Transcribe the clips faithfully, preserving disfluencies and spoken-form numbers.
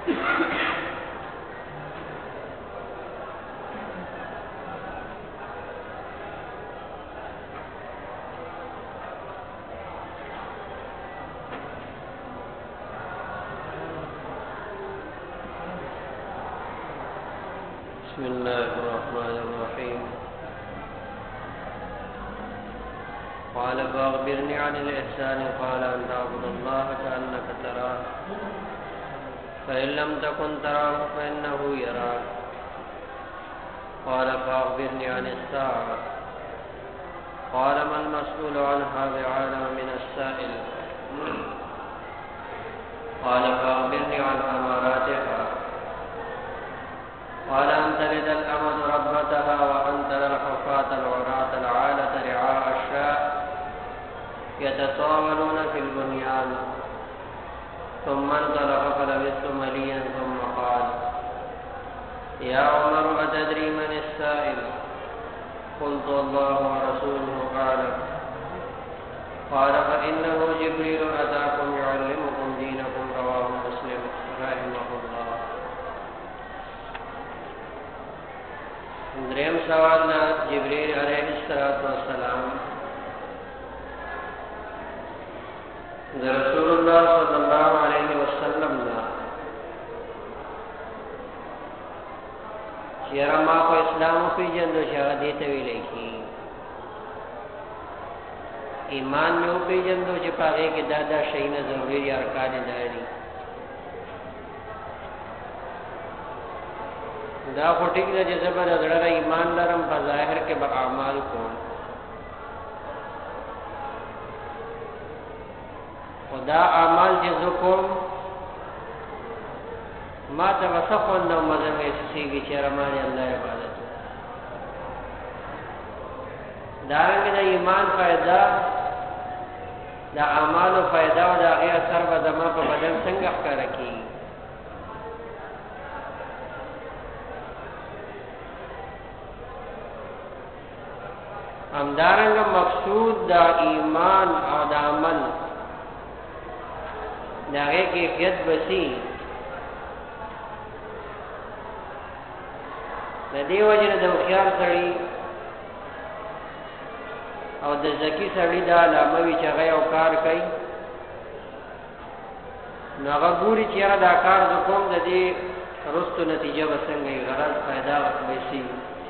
بسم الله الرحمن الرحيم قال فأخبرني عن الإحسان قال أن تعبد الله كأنك تراه فإن لم تكن تراه فإنه يراك قال فأخبرني عن الساعة قال ما المسؤول عنها بعالم من السائل قال فأخبرني عن أماراتها قال أن تلد الأمة ربتها وأن ترى الحفاة العراة العالة رعاء الشاء يتطاولون في البنيان ثم انطلق فلبثت مليا ثم قال يا عمر أتدري من السائل قلت الله ورسوله أعلم قال فإنه جبريل أتاكم يعلمكم دينكم رواه مسلم رحمه الله. دریم سوال نا جبريل عليه الصلاة والسلام رسول الله صلی اللہ علیہ وسلم نا چیرا ما کو اسلام پی جندو شاہ دیتا وی لکی ایمان میں پی جندو چی پاگے کے دادا شہین ضروری ارکان داری دا خو ٹھیک ده چې زبر زړه ایمان لرم په ظاهر کې به اعمال کوم خدا اعمال چې زه کوم ما ته وسخون نو مزه مې سيږي چې رمانه الله عبادت دا رنګ د ایمان فائدہ دا اعمال فائدہ او دا غیر اثر به زما په بدن څنګه ښکار کیږي همدارنګ مقصود دا ایمان او دا عمل داغه کیفیت بسی د دې وجه د خيار سړی او د ذکی سړی دا علامه چې هغه یو کار کوي نو هغه ګوري چې را دا کار د کوم د دې رستو نتیجه وسنګي غرض फायदा وسی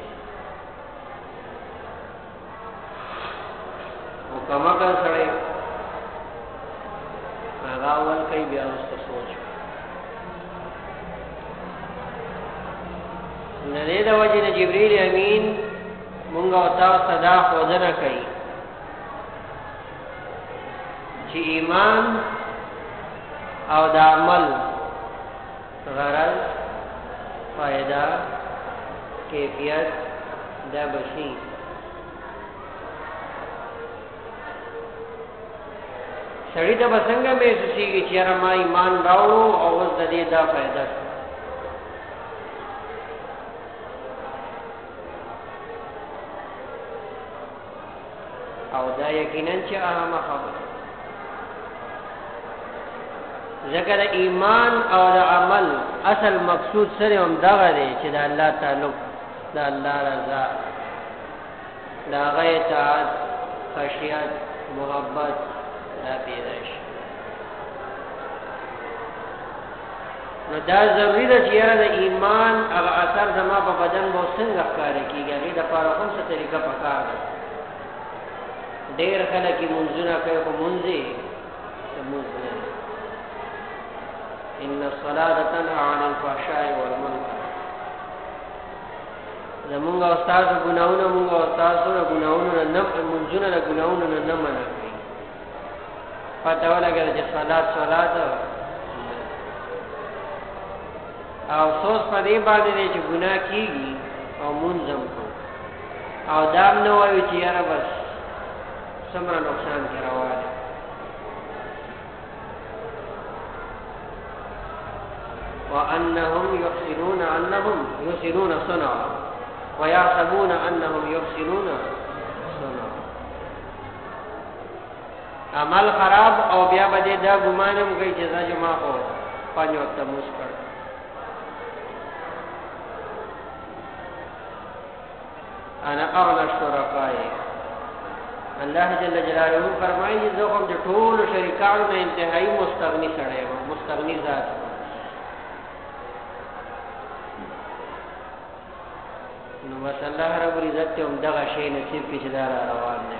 کما کا سړی هغه اول کوي بیا وسته سوچ نه دې د وجه د جبرئیل امین مونږ او تاسو صدا خوځنه کوي چې ایمان او د عمل غرض فائدہ کیفیت دا بشي سړی ته بسنګ به سېږي چې را ما ایمان راوړو او اوس د دې دا فائدہ او دا یقینا چې اهم خبره ذکر ایمان او د عمل اصل مقصود سره هم دا غره چې د الله تعلق د الله رضا د غیرت خشیت محبت دا پیداش نو دا ضروری ده چې یاره د ایمان هغه اثر زما په بدن به څنګه ښکار کیږي هغه د پاره کوم څه طریقه پکار ده ډېر خلک منځونه کوي په منځي منځ ان الصلاه تنهى عن الفحشاء والمنکر زمونږ استاد ګناونه مونږ استاد سره ګناونه نه منځونه له ګناونه نه منع کوي پته ولګل چې صلات صلات او افسوس په دې باندې چې ګناه کیږي او منظم کو او دام نو وایي چې یاره بس سمره نقصان کې راوړل وانهم يحسنون انهم يحسنون صنعا ويحسبون انهم يحسنون صنعا عمل خراب او بیا بده دا ګمانم کوي چې ځا جما کو پنځه وخت مسکر انا اغنى الشرکاء. الله جل جلاله فرمایي زه کوم د ټول شریکانو نه انتهایی مستغنی سره یم، مستغنی ذات. نو بس الله رب العزت هم دغه شی نصیب کړي چې دا روان دی.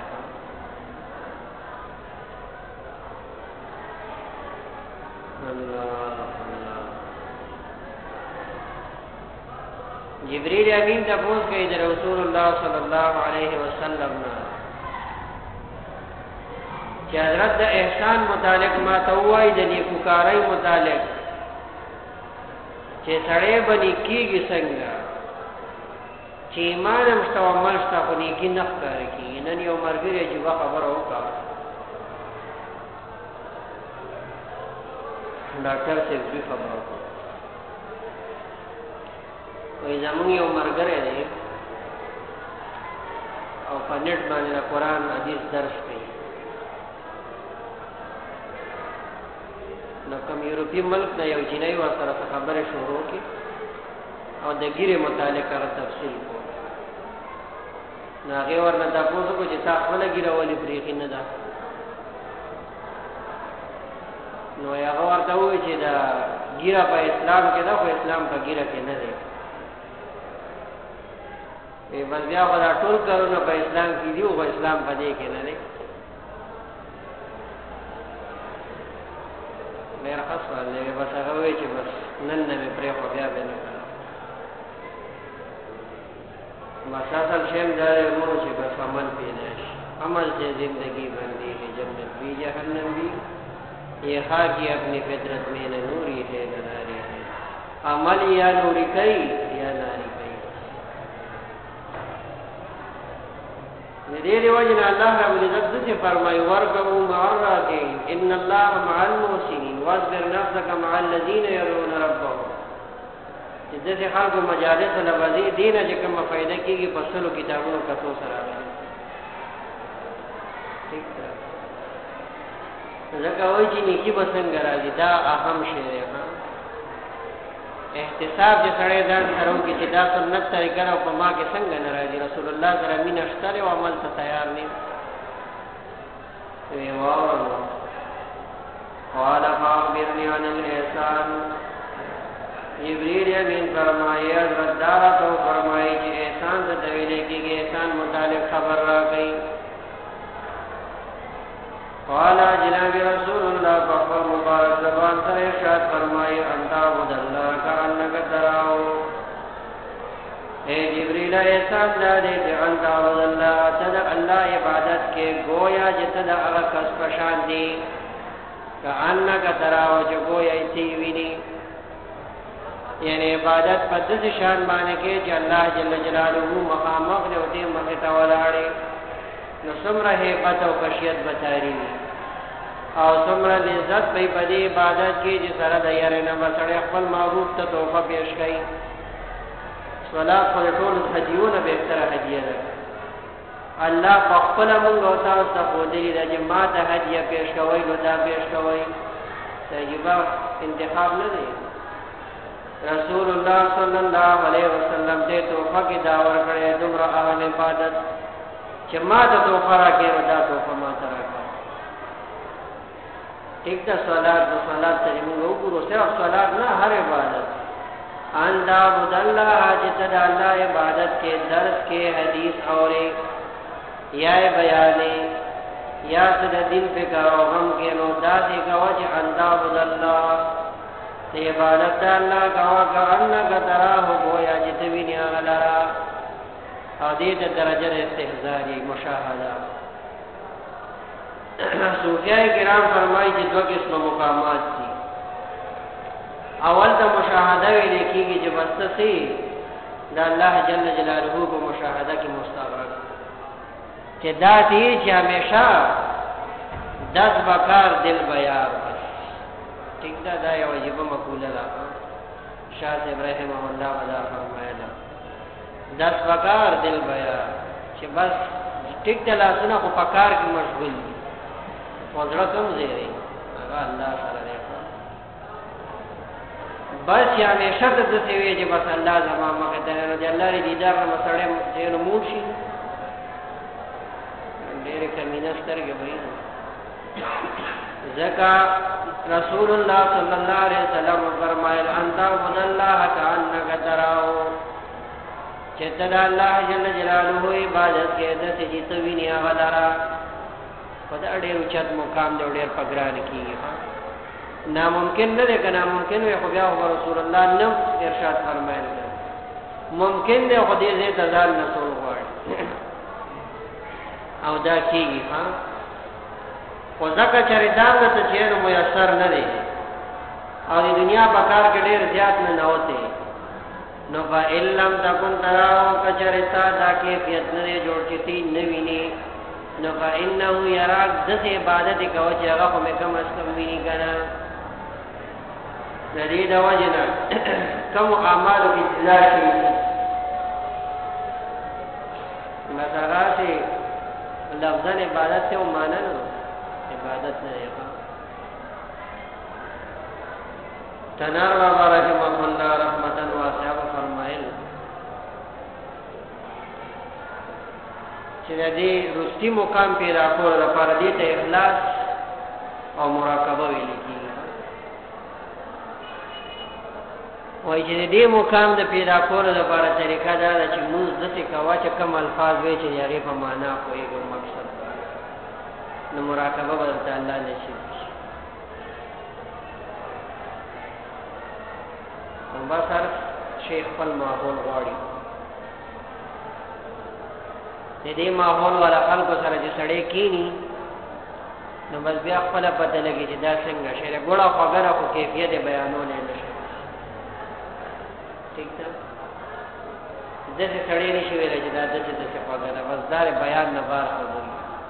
جبريل امین تپوس کوي د رسول الله صلی الله علیه وسلم نه چې حضرت د احسان متعلق ما ته وایي د نیکوکارۍ متعلق چې سړی بني کیږي څنګه چې ایمان هم شته او عمل شته خو نیکي نه ښکاره کېږي. نن یو ملګري عجیبه خبره وکړه، ډاکټر صاحب دوی خبره وکړه، وایي زمونږ یو ملګری دی او په نېټ باندې د قرآن حدیث درس کوي. نو کوم یورپي ملک نه یو جینۍ ورسره خبرې شروع کړي او د ګیرې متعلق هغه تفصیل کو. نو هغې ورنه تپوس وکړو چې تا خپله ګیره ولې پرېښې نه ده؟ نو هغه ورته ووایي چې دا ګیره په اسلام کې ده خو اسلام په ګیره کې نه دی. بس بیا خو دا ټول کارونه په اسلام کې دي خو اسلام په دې کې نه دی. ډېر ښه سوال دی. بس هغه وایي چې بس نن نه مې پرېښو بیا به نه کړم. بس اصل شیم دا دی مونږ چې بس عمل پیدا شي. عمل سے زندگی بندی ہے، جنت بھی جہنم بھی، یہ خاکی اپنی فطرت میں نہ نوری ہے نہ ناری ہے. عمل یا نوری کئی یا ناری کئی. دې وجه نه الله رب العزت څه فرمایي ورکو مع الراکعين ان الله مع المحسنين واصبر نفسك مع الذين يدعون ربهم. چې دې خلکو مجالس لوازي دینه چې کومه فائدہ کیږي په څلو کتابونو کتو سره راغلي. ٹھیک ده ځکه وایي چې نیکی به څنګه راځي دا اهم شی دی. احتساب چې سړی ځان سره وکړي چې دا سنت طریقه او په ما کې څنګه نه راځي. رسول الله سره مینه شته او عمل ته تیار نه وي. واورو قال فاخبرني عن الاحسان. جبريل امین فرمایي حضرت دارا تو فرمایي چې احسان ته ویل کېږي، احسان متعلق خبر راکړي. قال جناب رسول الله فقال مبارک زبان سره ارشاد فرمایي انت عبد الله كأنك تراه. اے جبريل احسان دا دې چې انت عبد الله تد الله عبادت کې گویا چې تد هغه کس پشان دي كأنك تراه چې گویا یې ویني. یعنی عبادت په دې شان باندې کې چې الله جل جلاله مقامه او دې مخه تا ولاړې. نو څومره هیبت او خشیت بتاری او څومره عزت په دې عبادت کې چې سره د یاره نه مسړې خپل معروف ته توفه پیش کړي. صلات په ټول هدیونه به تر هدیه ده. الله په خپل موږ او تاسو ته په دې چې ما ته هدیه پیش کوي نو دا پیش کوي. تجربه انتخاب نه دی. رسول الله صلی الله علیه وسلم دې توفه کې دا ورکړې دومره اهل عبادت چې ما ته توفه راکړې او دا توفه ما ته راکړه. ٹھیک ده صلات د صلات ته موږ وګورو صرف صلات نه هر عبادت. ان دا عبد الله چې د الله عبادت کې درس کې حدیث اورې یا بیانې یا د دین په کارو غم کې نو دا دې کاوه چې ان دا عبد الله ته عبادت الله کاوه کأنک تراه گویا چې ته وینې هغه لرا. او دې د درجه استحضاری مشاهده. صوفیاء کرام فرمایي چې دوه قسم مقامات دي. اول ته مشاهده ویل کېږي چې بس څه د الله جل جلاله په مشاهده کې مستغرق چې دا دې چې همیشه دس بکار دل بیار. ٹھیک ده دا یو عجیب مقوله ده. شاه ابراهیم الله ودا فرمایله دس بکار دل بیار چې بس ټیک ده لاسونه خو پکار کې مشغول دي. وزړه کوم زیری هغه الله سره دی. بس یا همیشه د څه وی چې بس الله زما مخه ته نه دی الله دې دیدار نه مسړې چې نو موشي ډېر کمینه سترګې وایي زکا رسول الله صلی الله علیه وسلم فرمایل انت عبد الله کانک تراو چې ته الله جل جلاله عبادت کې د سې ته ویني هغه لرا په دا ډېر اوچت مقام دی ډېر پګران کیږي ناممکن نه ده کنه ممکن وي خو بیا رسول الله نو ارشاد فرمایل ممکن دی خو دې زه تزال نه سول غواړي او دا کیږي ها خو ځکه چې ردان ته چیر میسر نه دی او د دنیا په کار کې ډېر زیات نه نوته نو فإلم تكن تراو کچرتا دا کیفیت نه جوړ چتی نویني نو فإنه يراك ذات عبادت کو چې هغه کوم کم اس کم ویني کنه ندی دا وجنا کوم اعمال کی اجزا شي مثلا شي لفظن عبادت سے معنی نو عبادت نه یې تنار بابا رحمه الله رحمتن واسعه فرمایل چې دې رستی مقام پیدا کول لپاره دې ته اخلاص او مراقبه ویل کیږي وای چې دې مقام د پیدا کول لپاره طریقه دا ده چې موږ د څه کوا چې کوم الفاظ وي چې هغه په معنا کوي ګور مقصد نو مراقبه ولته الله نشي او باسر شیخ خپل ماحول غواړي دې ماحول والا خلکو سره چې سړی کینی نو بس بیا خپل پته لګي چې دا څنګه شی ګوړه خبره خو کیفیت بیانونه نشي ٹھیک ده دغه سړی نشي ویل چې دا د څه څه خبره بس دار بیان نه بار خبري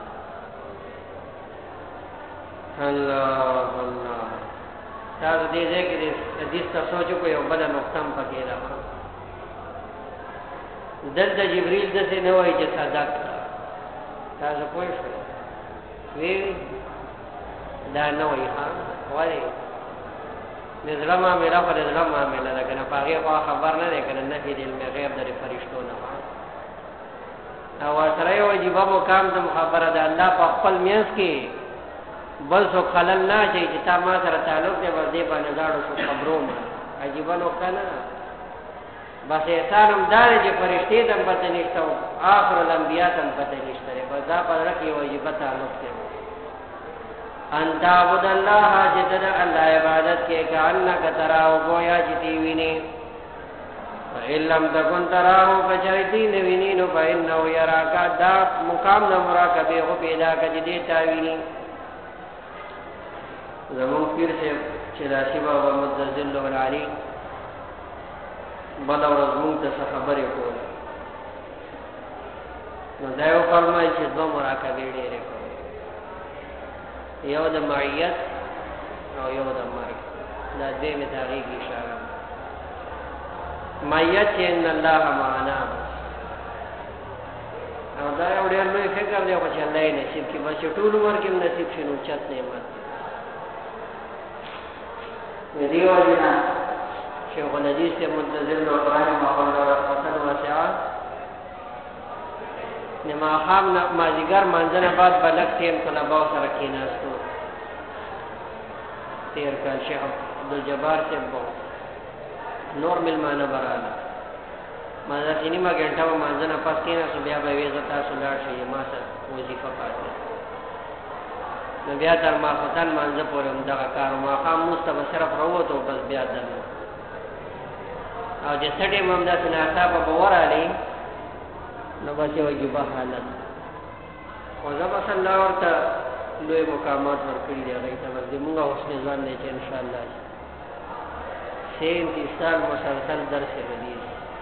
الله الله تاسو دې دې کې حدیث تاسو چې په یو بل نقطه پکې راځي دلته جبريل د څه نه وایي چې صدق تاسو پوه شئ وی دا نه وایي ها وایي نظرما میرا پر نظرما میلا دا کنه پاغه خو خبر نه ده کنه نه دې علم غیب د فرشتو نه او سره یو واجب مقام د مخابره ده الله په خپل میاس کې بل څو خلل نه چې چې تا ما سره تعلق دی ور دې باندې داړو شو خبرو ما عجیب نو کنه بس احسانم دار چې فرشتي دم پته نشته او اخر الانبیاء دم پته نشته بس دا پر رکی واجب تعلق دی انت عبد الله جدد الله عبادت کې کانک تراو گویا چې دی ویني علم تکون تراو کچریتی نویني نو فإنه يراك دا مقام د مراقبه او پیدا کړي دې تا ویني زمون پیر سے چلاسی بابا مدذل العلی بل اور زمون ته خبرې کول نو دا یو فرمایي چې دوه مراقبه ډېرې کوي you the معیت O you the مرګ دا دې می تاریخ اشاره معیت چې ان الله معنا او دا یو ډېر لوی فکر دی چې الله یې نصیب کړي بس ټول ورکه نصیب شنو چت نعمت دیو جنا شیخ الحدیث سے منتظر رحمہ اللہ رحمتن واسعہ نما خام مازیګر منځنه بعد بلک تیم طلباء سره کېناستو تیر کال شیخ عبدالجبار سے بو نور ملمانه براله ما دا سینما ګنټه منځنه پاس کېناستو بیا به وې زتا سولار شي ما سره وظیفه پاتې نو بیا تر ما فتن منځه پورې دا کار ما خام مستب صرف وروته بس بیا دل او چې سټي ممدا سنا صاحب په وراله نو بس یو جبه حالت او زما صلی الله ورته لوی مقامات ورکړي دی هغه ته ورته موږ حسن ځان نه چې ان شاء الله سین دي سال مسلسل درس حدیث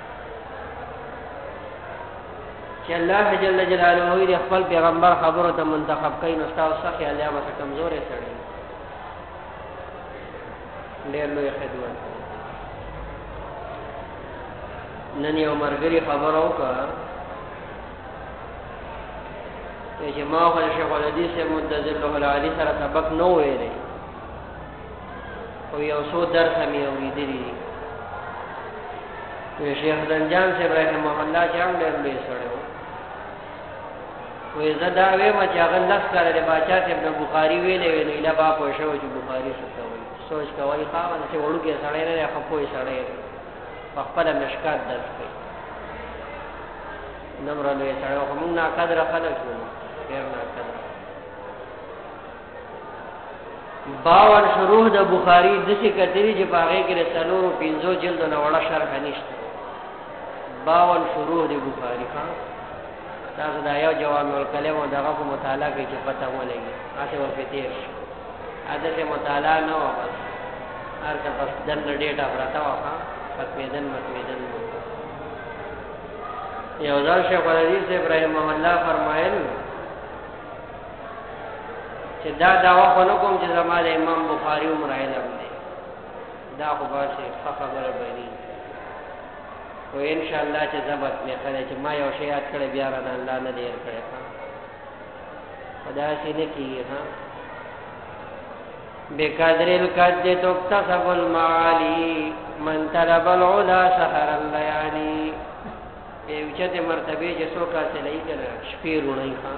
چې الله جل جلاله دې خپل پیغمبر خبرو ته منتخب کین او تاسو څخه الله مته کمزورې سړی ډېر لوی خدمت نن یو مرګري خبر وکړه چې ما خو شیخ الحدیث مدذل العلی سره سبق نو ویلې او یو څو درس مې اوریدلی شیخ زنجان سے رحمه الله چې هم ډېر لوی سړی و وې زه دا وایم چې هغه لس کاله د باچا صاحب د بخاري ویلې وې نو ایله با پوه شو چې بخاري څه ته وایي سوچ کوئ خاوند چې وړوکی سړی نه دی ښه پوه سړی دی په خپله مشکات درس کوي دومره لوی سړی خو موږ ناقدره خلک یو ډېر ناقدره باون شروح د بخاری دسی کتلی چې په هغې کې د څلورو پنځو جلدو نه وړه شرحه نشته باون شروح د بخاری ښه تاسو دا یو جوامع الکلم او دغه په مطالعه کې چې پته ولګي هسې ورپې تېر شي هداسې مطالعه نه وه بس هلته بس دنده ډېټه پرته وه ښه ختمېدل متمېدل یو ځل شیخ الحدیث صاحب رحمه الله فرمایل چې دا دعوه خو نه کوم چې زما د امام بخاري عمر علم دی دا خو باسې ښه خبره بني و انشاءالله چې ضبط مې ښه چې ما یو شی یاد کړی بیا رانه الله نه دی هېر کړی ښه خو داسې نه کېږي ښه بقدر القد تکتسب المعالی من طلب العلا سحر الليالي اوچته مرتبه چې څوک حاصلوي که نه شپې روڼوي ښه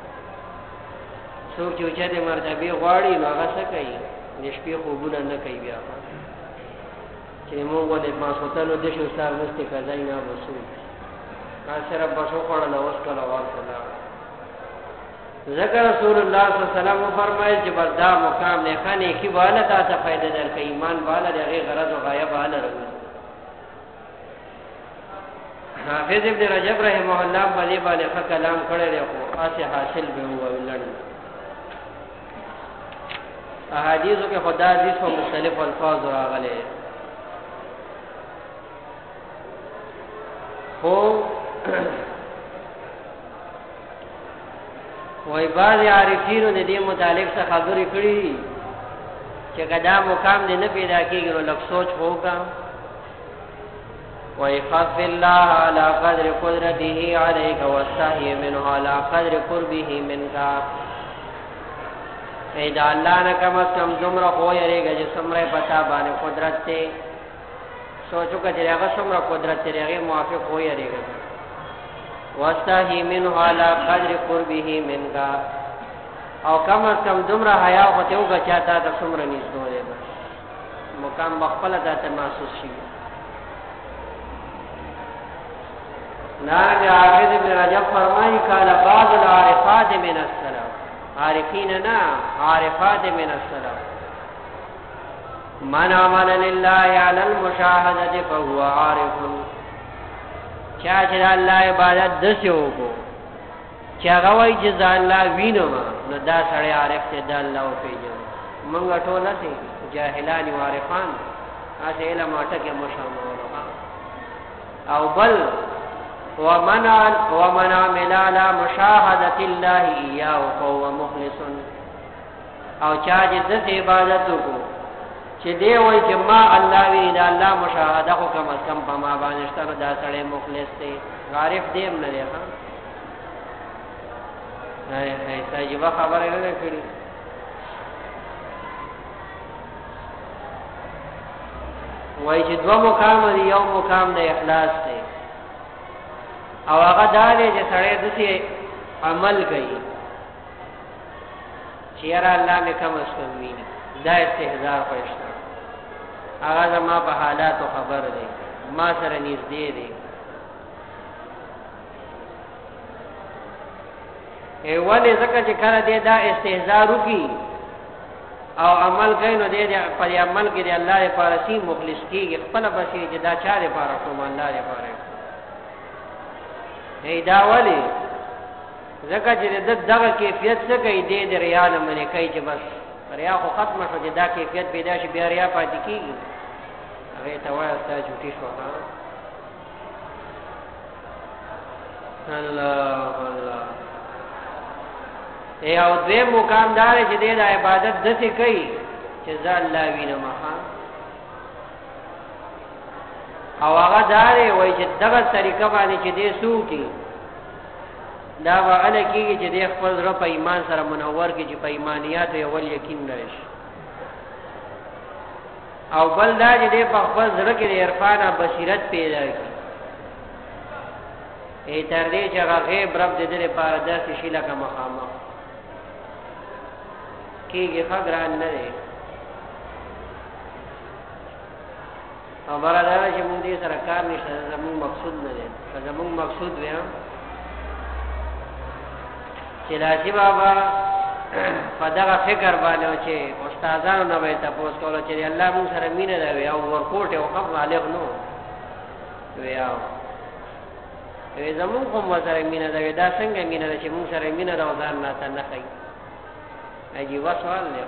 څوک چې اوچته مرتبه غواړي نو هغه څه کوي د شپې خوبونه نه کوي بیا چې موږ ولې ماسخوتنو دشي استاد مستې قضایي نه بسو کا صرف بس وخوړله اوس کله ورته ذکر رسول الله صلی الله علیه وسلم فرمایل چې بس دا مقام نه خانه کی بالا تا ته فائدہ درکې ایمان بالا دغه غرض او غایه بالا راوي حافظ ابن رجب رحمه الله باندې باندې کلام کړی دی خو اسه حاصل به هو ولړ احادیثو کې خدا حدیث په مختلف الفاظ راغلي خو وای بعض عارفینو د دې متعلق څه خبرې کړې چې کدا مقام دې نه پیدا کېږي نو لږ سوچ وکړه وای خف الله على قدر قدرته عليك واستحي منه على قدر قربه منك پیدا الله نه کم از کم دومره خو یریږي چې څومره پتا باندې قدرت ته سوچو کړه هغه څومره قدرت ته هغه موافق خو یریږي واستحي منه على قدر قربه منك او کم از کم دومره حیا خو ته وګه چاته ته څومره نږدې دی بس مقام مخبل ذات محسوس شي ناجا حافظ ابن رجب فرمایي قال بعض العارفات من السلف عارفین نا عارفات من السلف من عمل لله على المشاهده فهو عارف چا چې الله عبادت دسیو کو چا غوي چې الله وینو نو دا سړی عارف ته د الله او پیژنو مونږ ټول نه جاهلان او عارفان هغه علم اٹکه مشامل او بل ومن ومن عمل على مشاهده الله اياه فهو مخلص او چا چې د عبادت کو چې دی وای چې ما الله وی دا الله مشاهده کو کم از کم په ما باندې ستنه دا سړی مخلص دی عارف دی هم نه دی ها هاي هاي تجربه خبره نه کړی وای چې دوه مقام دی یو مقام د اخلاص دی او هغه دالې چې سړی دسي عمل کوي چې را الله مې کوم اسمي دا استهزاء پښته هغه زما په حالاتو خبر دی ما سره نږدې دی ای ولې ځکه چې کله دې دا استهزاء وکي او عمل کوي نو دې په عمل کې دی الله لپاره سي مخلص کیږي خپل بشي چې دا چا لپاره کوم الله لپاره ای دا ولی زکه چې دغه کیفیت څه کوي دې د ریا نه منې کوي چې بس ریا خو ختمه شو چې دا کیفیت پیدا شي بیا ریا پاتې کیږي هغه ته وایي چې جوړی شو الله الله ای او دې مقام دار چې دې د عبادت دسه کوي چې ځا الله وینه مخا او هغه دارې وای چې دغه طریقه باندې چې دې سوکي دا وعده کیږي چې دې خپل رب په ایمان سره منور کې چې په ایمانیات یو ول یقین راشي او بل دا دې په خپل زړه کې د عرفان بصیرت پیدا کړي ای تر دې چې هغه غیب رب دې دې لپاره داسې شي لکه مخامخ کېږي خبران نه دی خبره دا چې موږ دې سره کار نشته زموږ مقصود نه دی زموږ مقصود وي چې لاسي بابا په دغه فکر باندې چې استادانو نه وي تاسو کولو چې الله موږ سره مینه دا وي او ورکوټ او خپل بالغ نو وي او وي زموږ کوم سره مینه دا وي دا څنګه مینه چې موږ سره مینه دا ځان نه تنه کوي اجي وسوال نه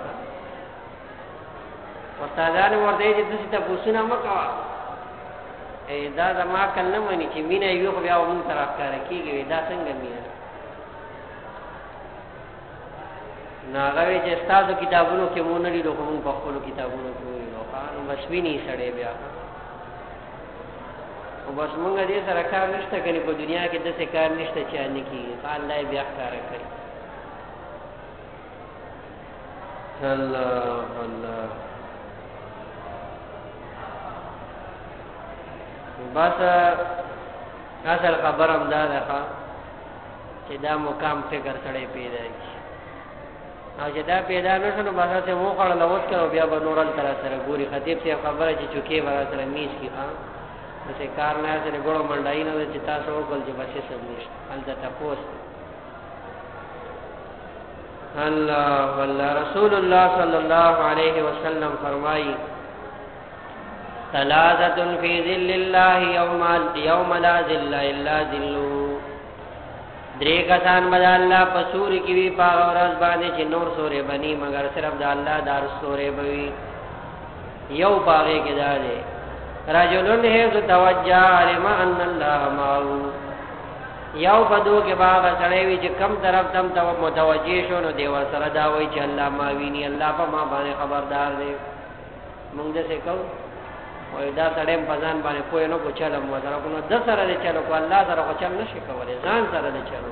استادانو ورته چې تاسو ته پوښتنه وکړه ای دا زما کله مونږ چې مینه یو خو بیا موږ طرف کار کیږي دا څنګه مینه ناغوی چې استادو کتابونو کې مونږ لري دوه موږ په خپل کتابونو کې وایو خان بس ویني سړې بیا او بس موږ دې سره کار نشته کني په دنیا کې د څه کار نشته چې ان کې الله بیا کار کوي الله الله بس اصل خبرم دا ده چې دا مقام فکر سره پیدا کی او چې دا پیدا نشو نو بس ته مو خړل اوس کړو بیا به نورل تر سره ګوري خطیب ته خبره چې چوکي ورا سره میز کی ها څه کار نه سره ګړو منډای نه چې تاسو وکول چې بس سم نشته البته تاسو الله والله رسول الله صلی الله علیه وسلم فرمایي ثلاثه فی ظل الله یوم یوم لا ظل الا ظلوا درې کسان بد الله په سوري کې وی په ورځ باندې چې نور سورې بني مگر صرف د الله دار سورې بوي یو باغې کې داري رجلن هي توجه علم ان الله معه یو بدو کې باغ سره وی چې کم طرف تم تو متوجه شو نو دیو سره دا وی چې الله ما ویني الله په ما باندې خبردار دی موږ دې څه کو وای دا سړی په ځان باندې کوی نو کوچاله مو سره کو نو د سره دې چلو کو الله سره کو چل نشي کولای ځان سره دې چلو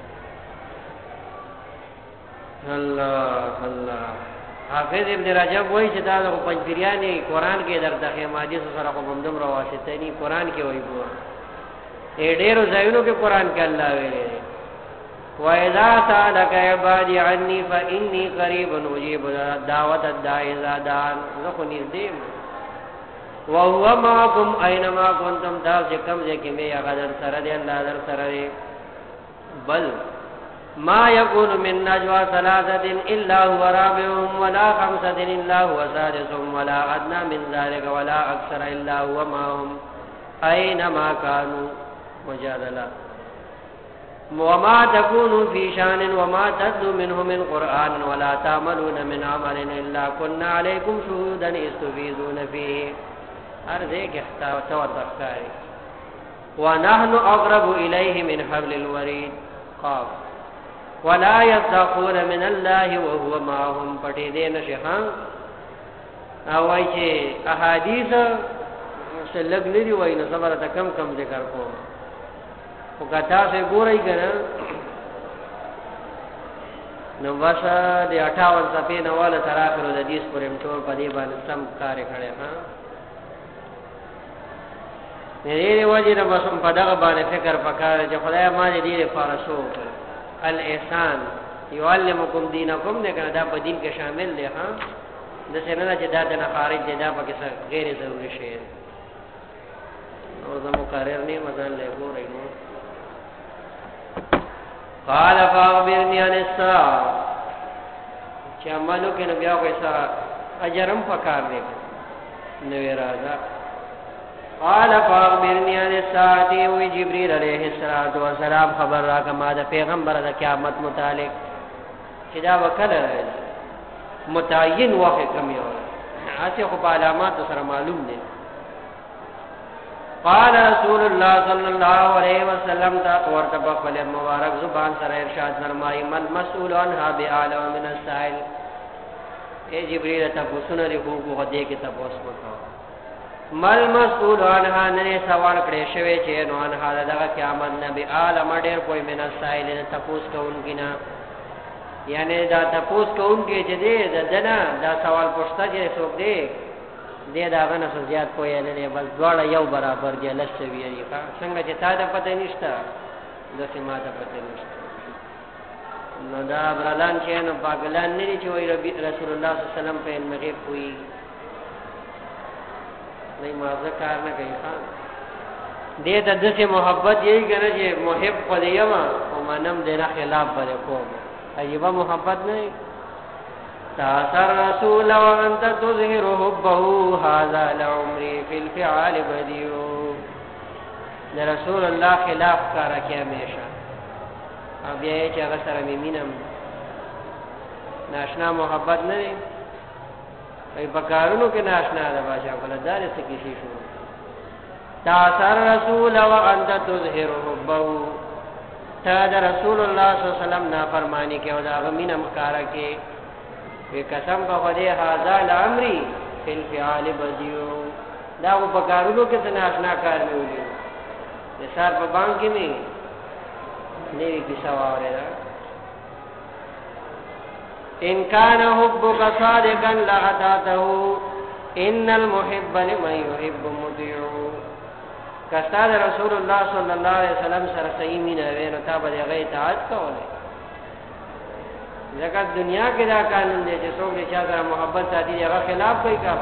الله الله حافظ ابن رجب وای چې دا د پنځبریاني قران کې درته حدیث سره کو بمدم راواسته ني قران کې وای بو اے ډېر ځایونو کې قران کې الله ویلي وَإِذَا سَأَلَكَ عِبَادِي عَنِّي فَإِنِّي قَرِيبٌ أُجِيبُ دَعْوَةَ الدَّاعِ إِذَا دَعَانِ زخو نږدې وَهُوَ مَعَكُمْ أَيْنَمَا كُنتُمْ دا چې کوم ځای کې مې هغه در سره دی الله در سره دی بل ما يكون من نجوى ثلاثة إلا هو رابعهم ولا خمسة إلا هو سادسهم ولا أدنى من ذلك ولا أكثر إلا هو معهم أينما كانوا مجادلة وما تكون في شان وما تتلو منه من قرآن ولا تعملون من عمل إلا كنا عليكم شهودا إذ تفيضون فيه أرزق احتوى تفكاري ونحن أقرب إليه من حبل الوريد قاف ولا يتقون من الله وهو معهم پټې نشهان او وايي چې احادیث سلګ لري وای نو صبر ته کم کم ذکر کوم او کتا سے ګورای کنه نو واسه د اٹھاون صفحه نواله تر اخر د حدیث پرې ټول په دې باندې سم کار کړي ها نه وجه نه بس په دغه باندې فکر وکړ چې خدای ما دې لپاره شو الاحسان يعلمكم دينكم نه کنه دا په دین کې شامل دی ها د څنګه چې دا نه خارج دی دا پکې غیر ضروري شی او زمو مقرر نه مزان له ګورې نو قال فاخبرني عن الساعه چې عملو کې نو بیا وایسا اجرم پکار دی نو راځه قال فاخبرني عن الساعه و جبريل عليه السلام خبر را کما د پیغمبر د قیامت متعلق چې دا وکړه متعین وخت کم یو اته خو په علامات سره معلوم دي قال رسول الله صلی الله علیه وسلم دا ورته په خپل مبارک زبان سره ارشاد فرمایي من مسئول عنها بعالم من السائل اے جبريل تاسو نه لري خو هدي کې تاسو وکړه مل مسئول عنها نه سوال کړی شوی چې نو عنها دغه قیامت نبی عالم ډېر کوئی من السائل تاسو کوونکی نه یعنی دا تاسو کوونکی چې دې دنا دا سوال پوښتنه چې څوک دی دې دا غنه سو زیات کوی نه بل دواړه یو برابر دی لسته ویری ښا څنګه چې تا ته پته نشته د سیما ته پته نشته نو دا برالان چې نو پاگلان نه دي چې وای رسول الله صلی الله علیه وسلم په علم غیب کوي نه مازه کار نه کوي ښا دې د دسه محبت یې کنه چې محب قلیما او منم دې نه خلاف بره کوم ایبه محبت نه تاثر رسول وانت تظهر حبه هذا لعمري في الفعال بديع د رسول الله خلاف کار کوي همیشه او بیا چې هغه سره مینم ناشنا محبت نه دی ای بکارونو کې ناشنا ده باشا بلدار څه کیږي شو تاثر رسول وانت تظهر حبه تا د رسول الله صلی الله علیه وسلم نافرمانی کې او دا غمینم کار کوي وی قسم په خدای هاذا الامری فی الفعال بدیع دا په کارونو کې څه ناشنا کار نه ویل د سار په باندې کې نه نیوی کیسا واورېدا ان کان حبک صادقا لاتاته ان المحب لمن يحب مطيع کستا رسول الله صلی الله علیه وسلم سره صحیح مینه وینو تا به هغه اطاعت کوله ځکه دنیا کې دا قانون دی چې څوک چې سره محبت ساتي هغه خلاف کوي کا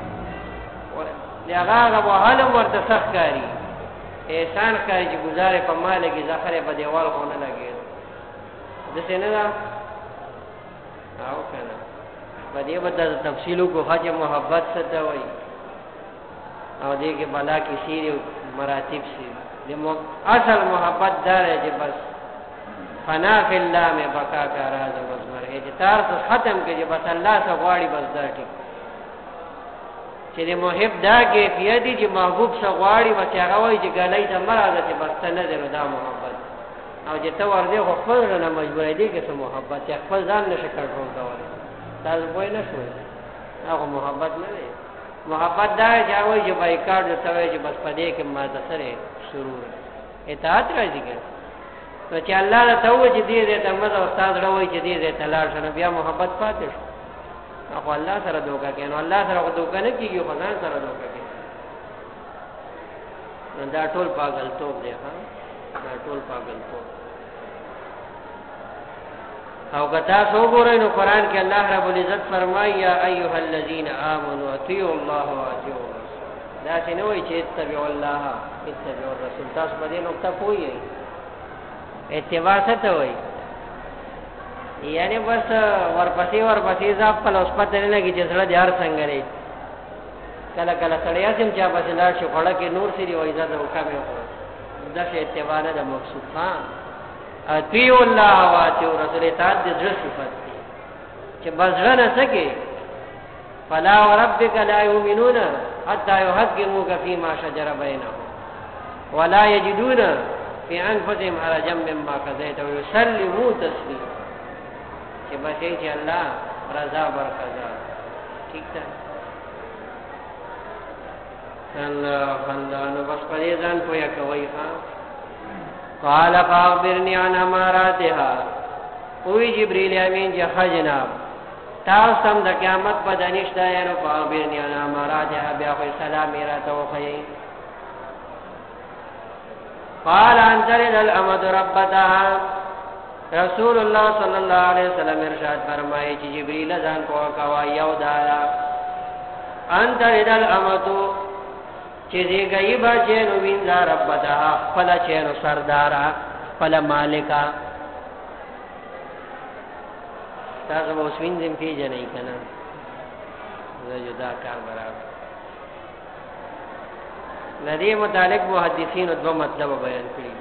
هغه هغه وهاله ورته سخت کاری احسان کوي چې گزارې په مال کې ځخره په دیوال خونه لګي د څنګه دا او کنه په دې په تفصیلو کو حاجه محبت څه ته وایي او دې کې بلا کې سیر مراتب سي د اصل محبت دار چې بس فنا فی الله میں بقا کا راز مزمر ہے چې تار څخه ختم کړي بس الله څخه غواړي بس دا ټیک چې د محب دا کیفیت دي چې محبوب څخه غواړي بس هغه وایي چې ګلای ته مراد ته بس نه ده دا محبت او چې ته ورته خو خپل نه مجبور دي کې څه محبت یا خپل ځان نشه کنټرول کول تاسو وای نه شوي هغه محبت نه دی محبت دا چې وایي چې بایکاټ ته وایي چې بس پدې کې ما سره سرور اطاعت راځي کې نو چې الله ته وایي چې دې دې ته مزه استاد راوي چې دې دې تلار شنه بیا محبت پاتې شو او الله سره دوکا کوي نو الله سره دوکا نه کیږي خو ځان سره دوکا کوي دا ټول پاگل توپ دی ها دا ټول پاگل توپ او کتا سو ګورئ نو قران کې الله رب العزت فرمایي یا ایها الذین آمنوا اطیعوا الله واطیعوا الرسول دا څنګه وایي چې اتبعوا الله اتبعوا الرسول تاسو باندې نقطه پوي اتباع څه ته وایي یعنی بس ورپسې ورپسې ځاب په اوس پته نه لګي چې سره دار څنګه لري کله کله سړیا سم چا بس لاړ شي خړه کې نور سری وایي دا وکامه وکړه دا څه اتباع نه د مقصود خان اطیعوا الله واطیعوا الرسول اطاعت د زړه صفت دی چې بس غنه سکے فلا وربک لا یؤمنون حتى يحكموك فيما شجر بينهم ولا يجدون في انفسهم حرجا مما قضيت ويسلموا تسلیما چې بس چې الله رضا برقضا ٹھیک ده الله خندانو بس پرې ځان پویا کوي ها قال فاخبرني عن اماراتها اوی جبريل امین جه جناب تاسو هم د قیامت په دانشته یې نو فاخبرني عن اماراتها بیا خو سلام میرا توخی قال انزل الامد ربتها رسول الله صلی الله علیه وسلم ارشاد فرمایي چې جبريل ځان کو کوا یو دارا انت ردل امتو چې دې گئی با چینو وینځه رب دها خپل چینو سردارا خپل مالکا تاسو اوس وینځم پیژنې نه کنه زه جدا کار برابر ندی متعلق محدثین دو مطلب بیان کړی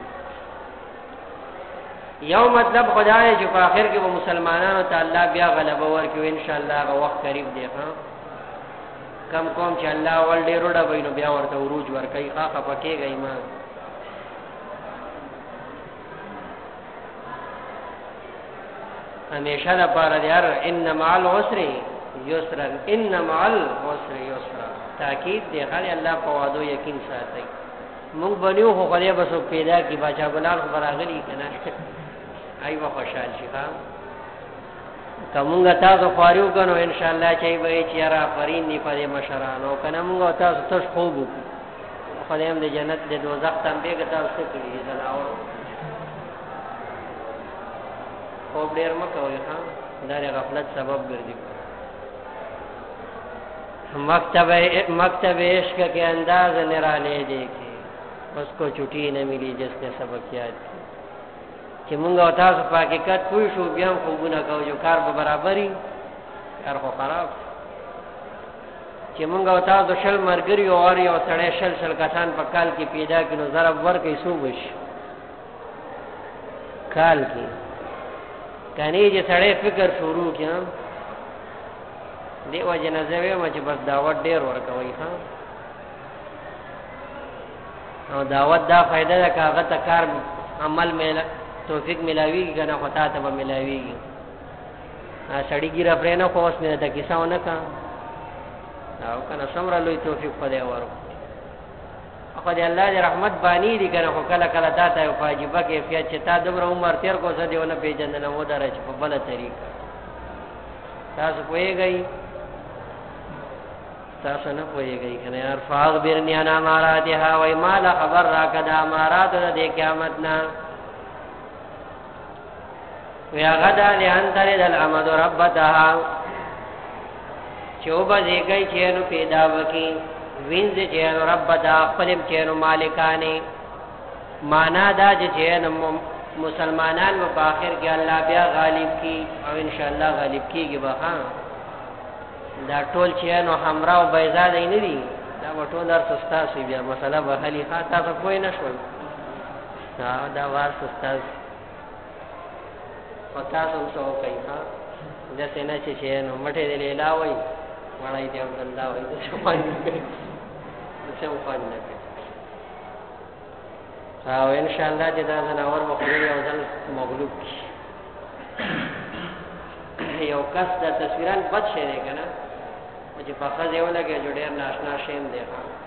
یو مطلب خدای چې په اخر کې به مسلمانانو ته الله بیا غلبه ورکوي ان شاء الله هغه وخت قریب دی ها کم کوم چې الله ول ډیر وړه وینو بیا ورته عروج ورکړي خاخه پکېږي ایمان همیشه لپاره یار ان مع العسر یسرا ان مع العسر یسرا تاکید دی غلی الله په وعده یقین ساتي موږ بنیو خو غلی بس پیدا کی بچا ګلال خبر اغلی کنه ایوه خوشحال شي ها کومه تاسو خواریو کنو ان شاء الله چې به چې را فرین دی په مشرانو کنه موږ تاسو تاسو خوب خدای هم د جنت د دوزخ تم به تاسو کړی زناور خوب ډیر مکوې ها دا غفلت سبب ګرځي مکتب مکتب عشق کے انداز نرالے دیکھے اس کو چھٹی نہ ملی جس نے سبق یاد کی چې مونږ او تاسو په حقیقت پوه شو بیا خو ګونه کوو جو کار به برابرۍ کار خو خراب چې مونږ او تاسو شل مرګري او اړ یو سړی شل شل کسان په کال کې پیدا کړي نو ضرب ورکې سو وش کال کې کني چې سړی فکر شروع کړي دیو جنازه ما چې بس دعوت ډیر ورکوي ها او دعوت دا فائدہ ده کاغه ته کار عمل مل توفیق ملاویږي کنه خطا ته به ملاویږي ا سړی ګیره پرې نه خو اوس نه ته کیسه ونه کا او کنه سمره لوی توفیق پدې ورو اخو دې الله دې رحمت بانی دي کنه خو کله کله تا ته واجبہ کیفیت چې تا دبر عمر تیر کو څه دیونه پیجن نه و درچ په بل طریقه تاسو کویږئ تاسو نه پوهیږئ کنه یار فاغ برنی انا ماراتها وای مال خبر را کدا مارات د قیامت نا ویا غدا لانتر دل امد ربتها چوبه دیګی چینو پیدا وکي وینځ چینو ربتا خپلم چینو مالکانه معنا دا چې چینو مسلمانان په اخر کې الله بیا غالب کی او ان شاء الله غالب کیږي به ها دا ټول چې نو حمرا او بیضا دی نه دي دا ټول در سستا سی بیا مسله به حلی ها تاسو کوی نه شوي دا دا وار سستا پتا سو سو کوي ها د سینه چې نو مټه دی لیلا وای وړای دی ګندا وای څه باندې څه وفاند او ان شاء الله چې دا زناور به خوري او ځل مغلوب یو کس د تصویران بد شي نه کنه چې په خځه ولګي جوړه ناشنا شیم دی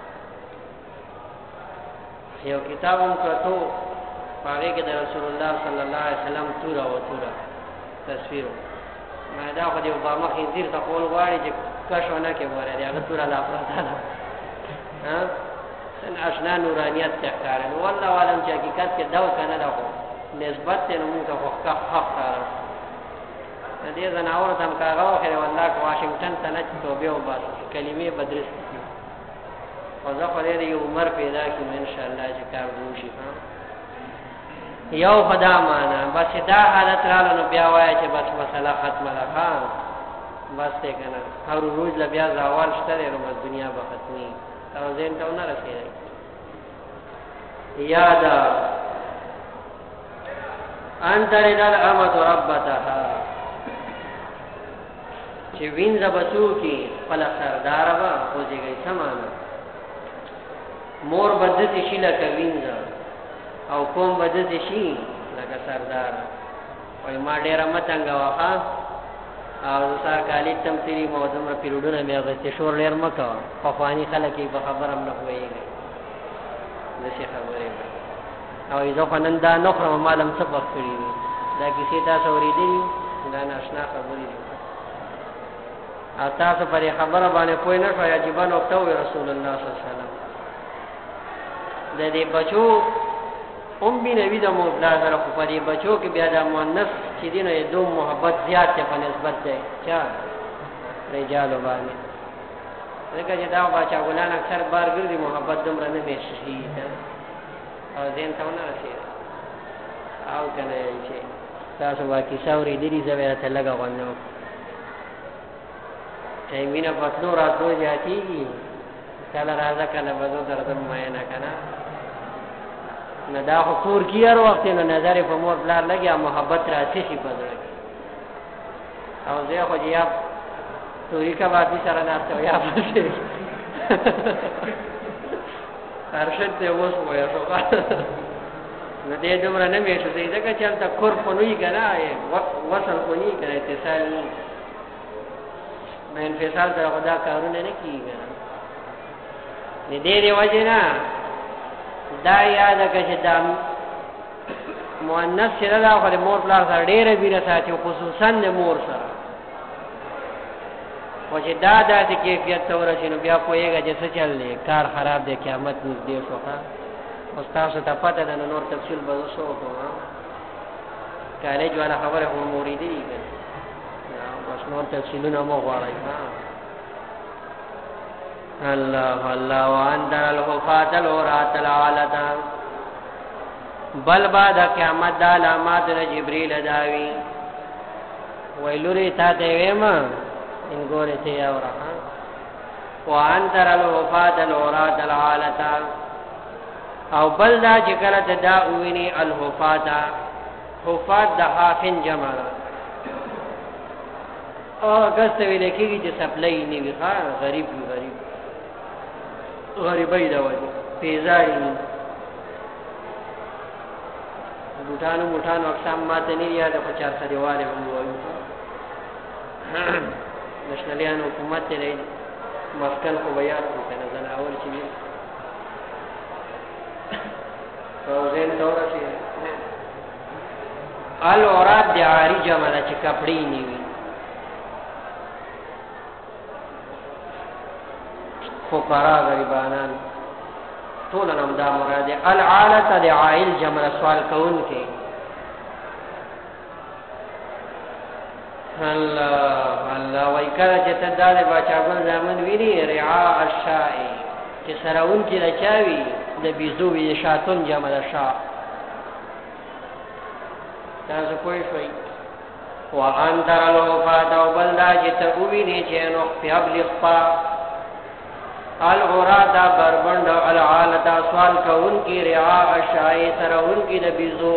یو کتابم کتو پاره کې د رسول الله صلی الله علیه وسلم تورا و تورا تصویر ما دا خو دی په مخ انځیر ته کول غواړي چې کښونه کې وره دی هغه تورا لا پراته ها ان اشنا نورانیت تکار نو والله عالم چې حقیقت کې دا کنه دا خو نسبت ته موږ ته حق حق کار دې زناور تم کاغه خو والله واشنگټن ته نه توبه او بس کلمې بدرس او زه خو دې یو عمر پیدا کړم ان شاء الله چې کار وشي ها یو خدا معنا بس دا حالت رالو نو بیا وای چې بس مسله ختمه ده ها بس ته کنه هر روز لا بیا زوال شته نو دنیا به ختمي او زين ته نه رسیدای یادا انتر دل امت ربتها چې وینځه بسو کې خپل سردار با خوځيږي سمانه مور بدتی شي لکه وینځه او کوم بدتی شي لکه سردار وای ما ډېر متنګ واخا او سار کالی تمثيلي موضوع را پیروډونه مې غته شور لیر مکا په خواني خلک په خبرم نه وایي نشي خبرې او یو فنن دا نو خرم مالم سبق کړی دا کیسه تاسو ورېدی دا ناشنا خبرې او تاسو پر خبره باندې کوئی نه شوی عجیب نقطه وی رسول الله صلی الله علیه وسلم د دې بچو ام بي نبی د مولا سره په دې بچو کې بیا د مؤنث چې دینه دوم محبت زیات ته په نسبت ده چا رجال باندې دغه چې دا بچا ګلان اکثر بار ګرځي محبت دومره نه بشي او زين ته نه راشي او کنه چې تاسو واکې څوري دې زویه ته لگا غوښنه چې مینا پاتلو راتو جاتي کله راځه کله بده درته مې نه کنه نه دا خور کیار وخت نه نظر په مور بلار لګیا محبت راځي شي بدل او زه خو یا توري کا باندې سره نه تاسو یا پښې ارشد ته اوس وایو نو دې دومره نه مې شو دې ځکه چې تاسو کور په نوې کنه وصل کو نه کړی اتصال مې انفصال سره خدا کارونه نه کیږي نه دې دی وجنا دا یاد کړه دا مؤنث سره دا خو مور پلار سره ډېر بیره ساتي خصوصا د مور سره او چې دا داسې کیفیت ته ورسي نو بیا پوهېږه چې څه چل دی کار خراب دی قیامت نږدې شو ښه اوس تاسو ته پته ده نو نور تفصیل به زه څه وکړم کالج والا خبره خو مو اورېدلې که بس نور تفصیلونه مو غواړئ الله الله وانذر الحفاة العراة العالة بل بعد قیامت دا علامات جبريل داوي ویلوري تا ته ویما ان ګوره ته اورا وانذر الحفاة العراة العالة او بل دا چې کله دا ویني الحفاة حفاة د حافن جمع او کس ویل کېږي چې سپلای نه وي ښا غریب وي غریب غریبای دا وایي پیزاری بوټانو بوټانو اقسام ماته نه یاد په چار سره دیواله هم وایي نشنلیان حکومت ته مسکن خو بیا کنه زناور چې روزین دوره شي ال اوراد د عاری جمع چې کپڑے نیوي فقراء غریبانان ټول نام دا مراد العالة د عائل جمع سوال کون کې الله الله وای کړه چې تدال بچاګل زمون ویری رعاء الشاء چې سراون کې راچاوي د بيزو وی شاتون جمع شاء تاسو کوی شوي وان درلو فاتو بلدا چې تبوی نه چې نو پیابلغ پا الغرادا بربند العالتا سوال کون کی رعاء الشاء سراون کې د بيزو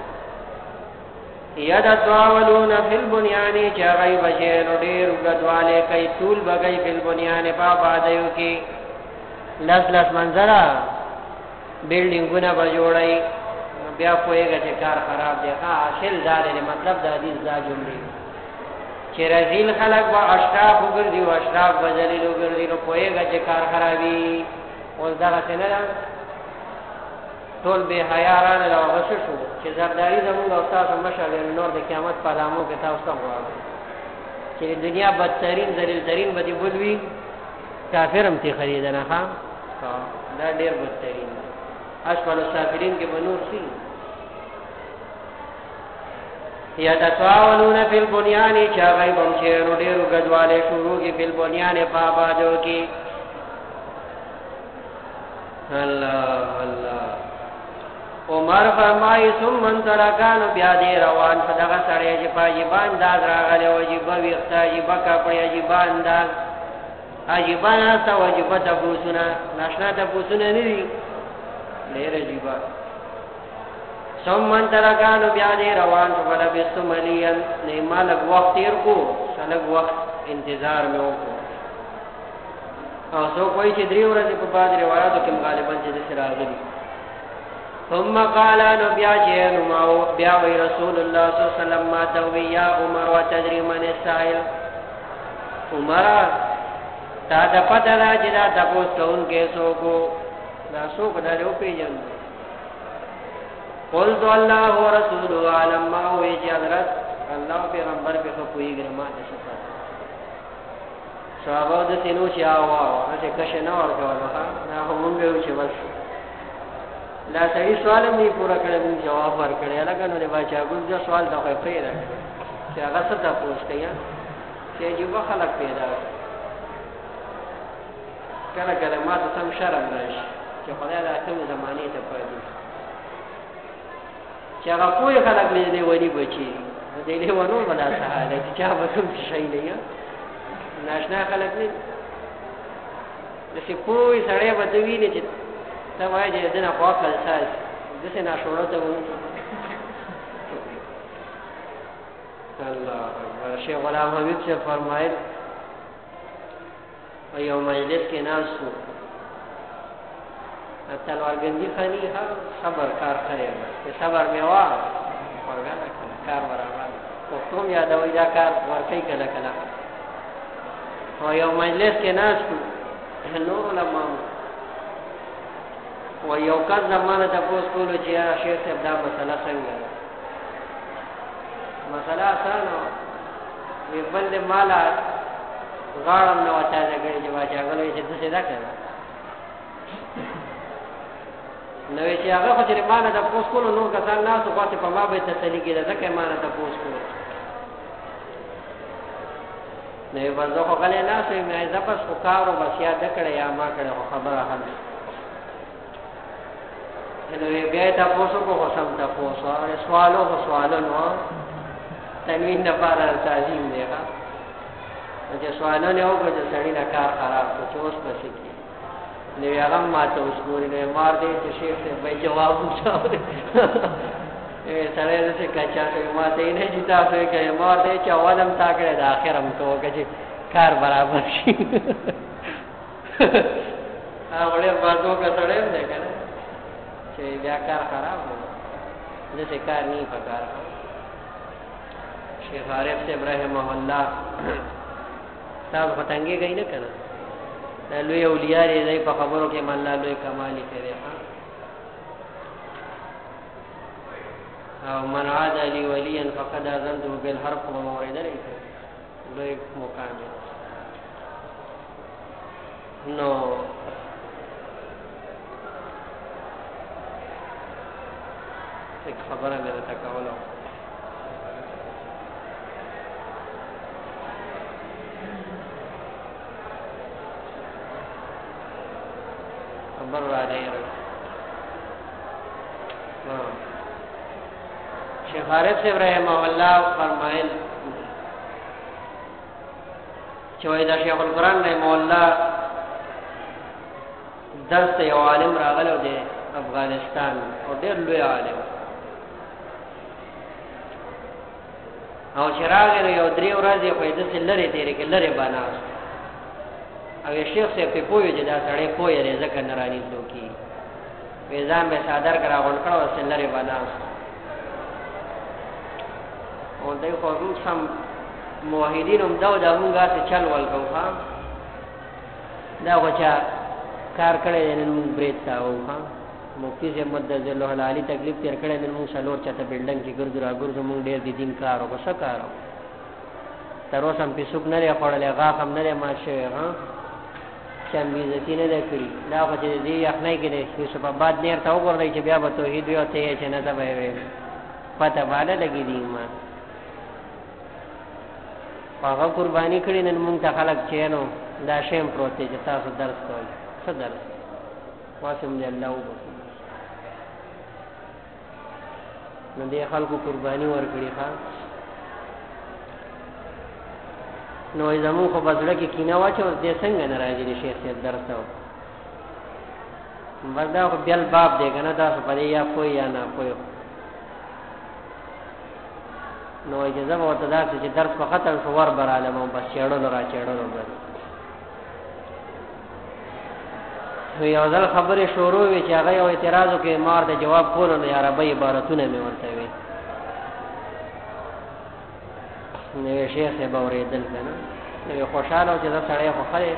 یدتواولون فی البنیان چاگئی بشیر دیر گدوالے کئی طول بگئی فی البنیان پاپا دیو کی لس لس منظرہ بیلڈنگونا بجوڑئی بیا پوئے گا کار خراب دے خواہ حاصل دارے دے مطلب دا حدیث دا جملی چی رزیل خلق با اشراف گردی و اشراف بزلیل گردی نو پوئے گا چی کار خرابی اوز دا غسی ندا ټول به حیاران له وغوښه شو چې زرداری زموږ او تاسو مشاله نور د قیامت په علامو کې تاسو ته وایي چې دنیا بدترین ذلیل ترین بدی بولوي کافر هم تی خریدنه ها دا ډیر بدترین اسفل السافلین کې بنور سي یا تساولون فی البنیان چا غیب هم چې ډیر غدواله شروع کې فی البنیان په آبادو کې الله الله عمر فرمای ثم من ترکان بیا دې روان فدغه سړی چې پاجبان داز راغله واجب ویختا جیب کپړی اجبان داز اجبان تا واجب ته پوسونه ناشنا ته پوسونه نه دي ډېر عجیب ثم من ترکان بیا دې روان فبل بسملیان نه مالک وخت تیر کو سلګ وخت انتظار مې وکړ او څو کوئی چې درې ورځې په بعد روایتو کې غالبا چې د سراغلي ثم قال نبي اجن ما بیا وی رسول الله صلی الله علیه وسلم ما توي یا عمر وتدري من السائل عمر تا د پته را چې دا تاسو کون کې سوکو دا سوک دا له پیجن قلت الله ورسوله عالم ما وی چې حضرت الله پیغمبر په کوئی ګرما ده شفاعت صحابه د تینو چې آوا چې کښه نه ورکواله نه هم به چې بس لا صحیح سوال می پورا کړی موږ جواب ورکړی لکه نو د بچا ګل جو سوال دا خو پیدا چې هغه څه تاسو کوي چې یو خلک پیدا کله کله ما ته سم شرم راشي چې خدای دا کوم زمانه ته پاتې چې هغه کوی خلک دې ونی بچي دې له ونو ولا سهاله چې هغه کوم شي نه یا ناشنا خلک نه چې کوی سړی بدوی نه چې دا وایي چې دنه خواخل اساس دسه ناشورته و الله شیخ غلام حبیب سے فرمائے ایو مجلس کې ناس شو تلوار گنجی خانی ها صبر کار کړی چې صبر میوا ورغله کار برابر او کوم یادوي دا کار ورکی کله کله او یو مجلس کې ناس شو نور علماء و یو کس زمانه تاسو کولو چې شیخ صاحب دا مسله څنګه مسله اسانه وی بل مالا غاړم نه وتا ځګړي چې واچا غلې چې څه دا کړه نو چې هغه خو چې مانه د پوس کولو نو کسان ناسو پاتې په ما به تسلی کېده ځکه مانه د پوس کولو نه ورځو خو غلې ناسو مې ځپس خو کارو بس یاد کړه یا ما کړه خبره حل نو بیا ته پوسو کو سم ته پوسو سوالو خو سوالو نو تنوین نه پاره تعظیم دی ها چې سوالو نه وګورئ چې سړی نه کار خراب کو چې اوس پسې کی نو هغه ماته اوس ګوري نو مار دې چې شیخ ته به جواب وشاو اے سره دې کچا ته ماته نه چې تاسو یې کوي مار دې چې اولم تا کړه د اخرم ته وکړي کار برابر شي هغه له بازو کتړې نه کنه چې بیا کار خراب و دې څه کار نه پکار شیخ عارف سے ابراهیم الله تاسو پتنګي گئی نه کنه لوی اولیاء دې په خبرو کې من الله لوی کمال کوي او من عاد لي وليا فقد اذنته بالحرب ومورد لي لوی مقام نو ایک خبره مې ته کوله خبر را دی شیخ عارف سے ابراہیم اللہ فرمائل چوئی دا شیخ القرآن رحم اللہ درس یو عالم راغلو دے افغانستان اور دیر لوی عالم او چراغ یو دری ورځې خو دې سلره تیرې کې لره بناس او شیخ سے په پوی چې دا سړی پوی لري ځکه نرانی دوکي وېزان به صادر کرا غون کړو سلره بناس او دای خو روم سم موحدین هم دا د موږ ته چل ول کوه دا وچا کار کړي نن موږ بریت تا او ها مفتی سے مدد الله علی تکلیف تیر کړي نن موږ سلور چته بلډنګ کې ګرځو را ګرځو موږ ډېر دي دین کار او څه کارو تر اوسه هم په سوق نه لري خړلې غاخ هم نه لري ماشه ها چم عزت نه لري دا خو دې یخنۍ کې دې چې په بعد نیر تا وګورئ چې بیا به توحید یو ته چې نه دا به پته واده لګی دی ما هغه قربانی کړي نن موږ ته خلک چینو دا شیم پروت دي چې تاسو درس کوئ څه درس واسم دې الله وبخښي نو دې خلکو قربانی ورکړي ښا نو زمو خو بزړه کې کینه واچو دې څنګه ناراضي دي شیخ صاحب درس ته مردا خو بل باب دی کنه تاسو په دې یا کوئی یا نه کوئی نو اجازه ورته دا چې درس په ختم شو ور براله مو بس چېړو را چېړو بس نو یو ځل خبره شروع وی چې هغه یو اعتراض وکړي مار د جواب کولو نه عربی عبارتونه مې ورته وی نو شیخ یې باورېدل کنه نو خوشاله چې دا سړی خو خره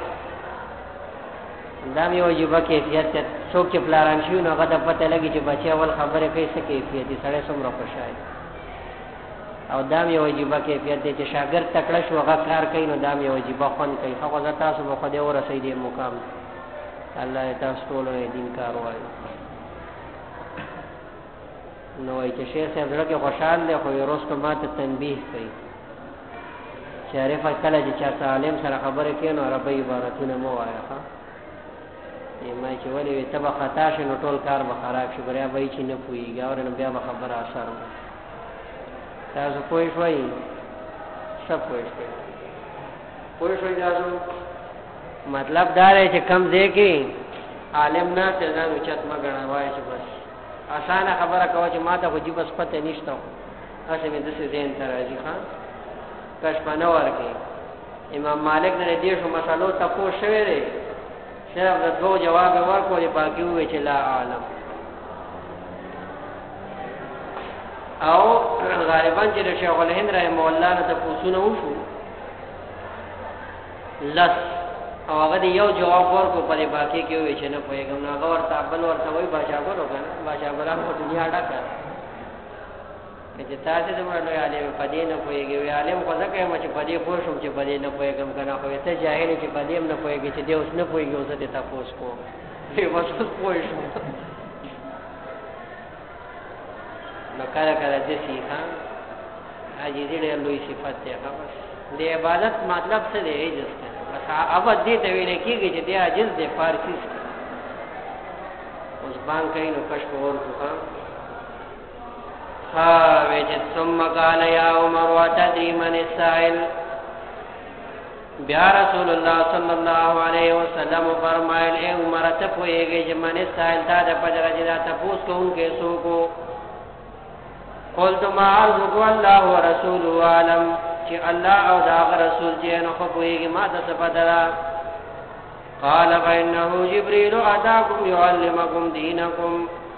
دا مې واجبہ کیفیت څوک چې پلان شي نو هغه د پته لګي چې بچي اول خبره کوي څه کیفیت دي سړی څومره خوشاله او دام یو واجبہ کیفیت دی چې شاګرد تکړه شو هغه کار کوي نو دام یو واجبہ خون کوي هغه ځا تاسو په خدای ورسې دی مقام الله تاسو ټول دین کار وایي نو چې شیخ صاحب زړه کې خوشاله دی خو یې روز ماته تنبیه کوي چې عارف کله چې چا عالم سره خبره کوي نو عربی عبارتونه مو وایي ها یمه چې ولې تبه خطا شي نو ټول کار به خراب شي بیا به چې نه پويږي او نو بیا به خبره اثر تاسو پوه شئ سب پوه شئ پوه شئ تاسو مطلب دا دی چې کم ځای کې عالم نه ته ځان اوچت ما غنوای چې بس اسانه خبره کوي چې ما ته خو جیب پته نشته اسه مې د څه ذهن ته راځي ښا کښپانه ورکې امام مالک نه دې شو مسالو ته پوه شوی دی صرف د دوه جواب ورکول باقي وې چې لا عالم او غالبا چې شیخ الهند رحم الله نه تاسو وشو لس او هغه یو جواب ورکو په باقي کې وې چې نه پوهیږم نو هغه ورته بل ورته وای باشا ګورو کنه باشا ګرام په دنیا ډکه چې تاسو دمر لوی عالم پدې نه کویږي وی عالم خو ځکه ما چې پدې پوه شم چې پدې نه کویږم کنه خو ته جاهل چې پدې نه کویږي چې دې اوس نه کویږي اوس دې تاسو کو دې وڅ پوه شم نو کله کله دې سي ها عاجزي ډېر لوی صفت ده خبر دې عبادت مطلب څه دی عجز بس هغه دې ته ویل کېږي چې دې عاجز دې فارسی اوس باندې نو کښ په ورته ها وجد ثم قال يا عمر وتدري من السائل بیا رسول الله صلی الله علیه وسلم فرمایل اے عمر ته پوهیږي چې من السائل دا د پدرجه دا تاسو کوونکې سوکو قلت ما ارزق الله ورسوله عالم چې الله او دا رسول چې نو خو پوهیږي ما ته پدرا قال فانه جبريل اتاكم يعلمكم دينكم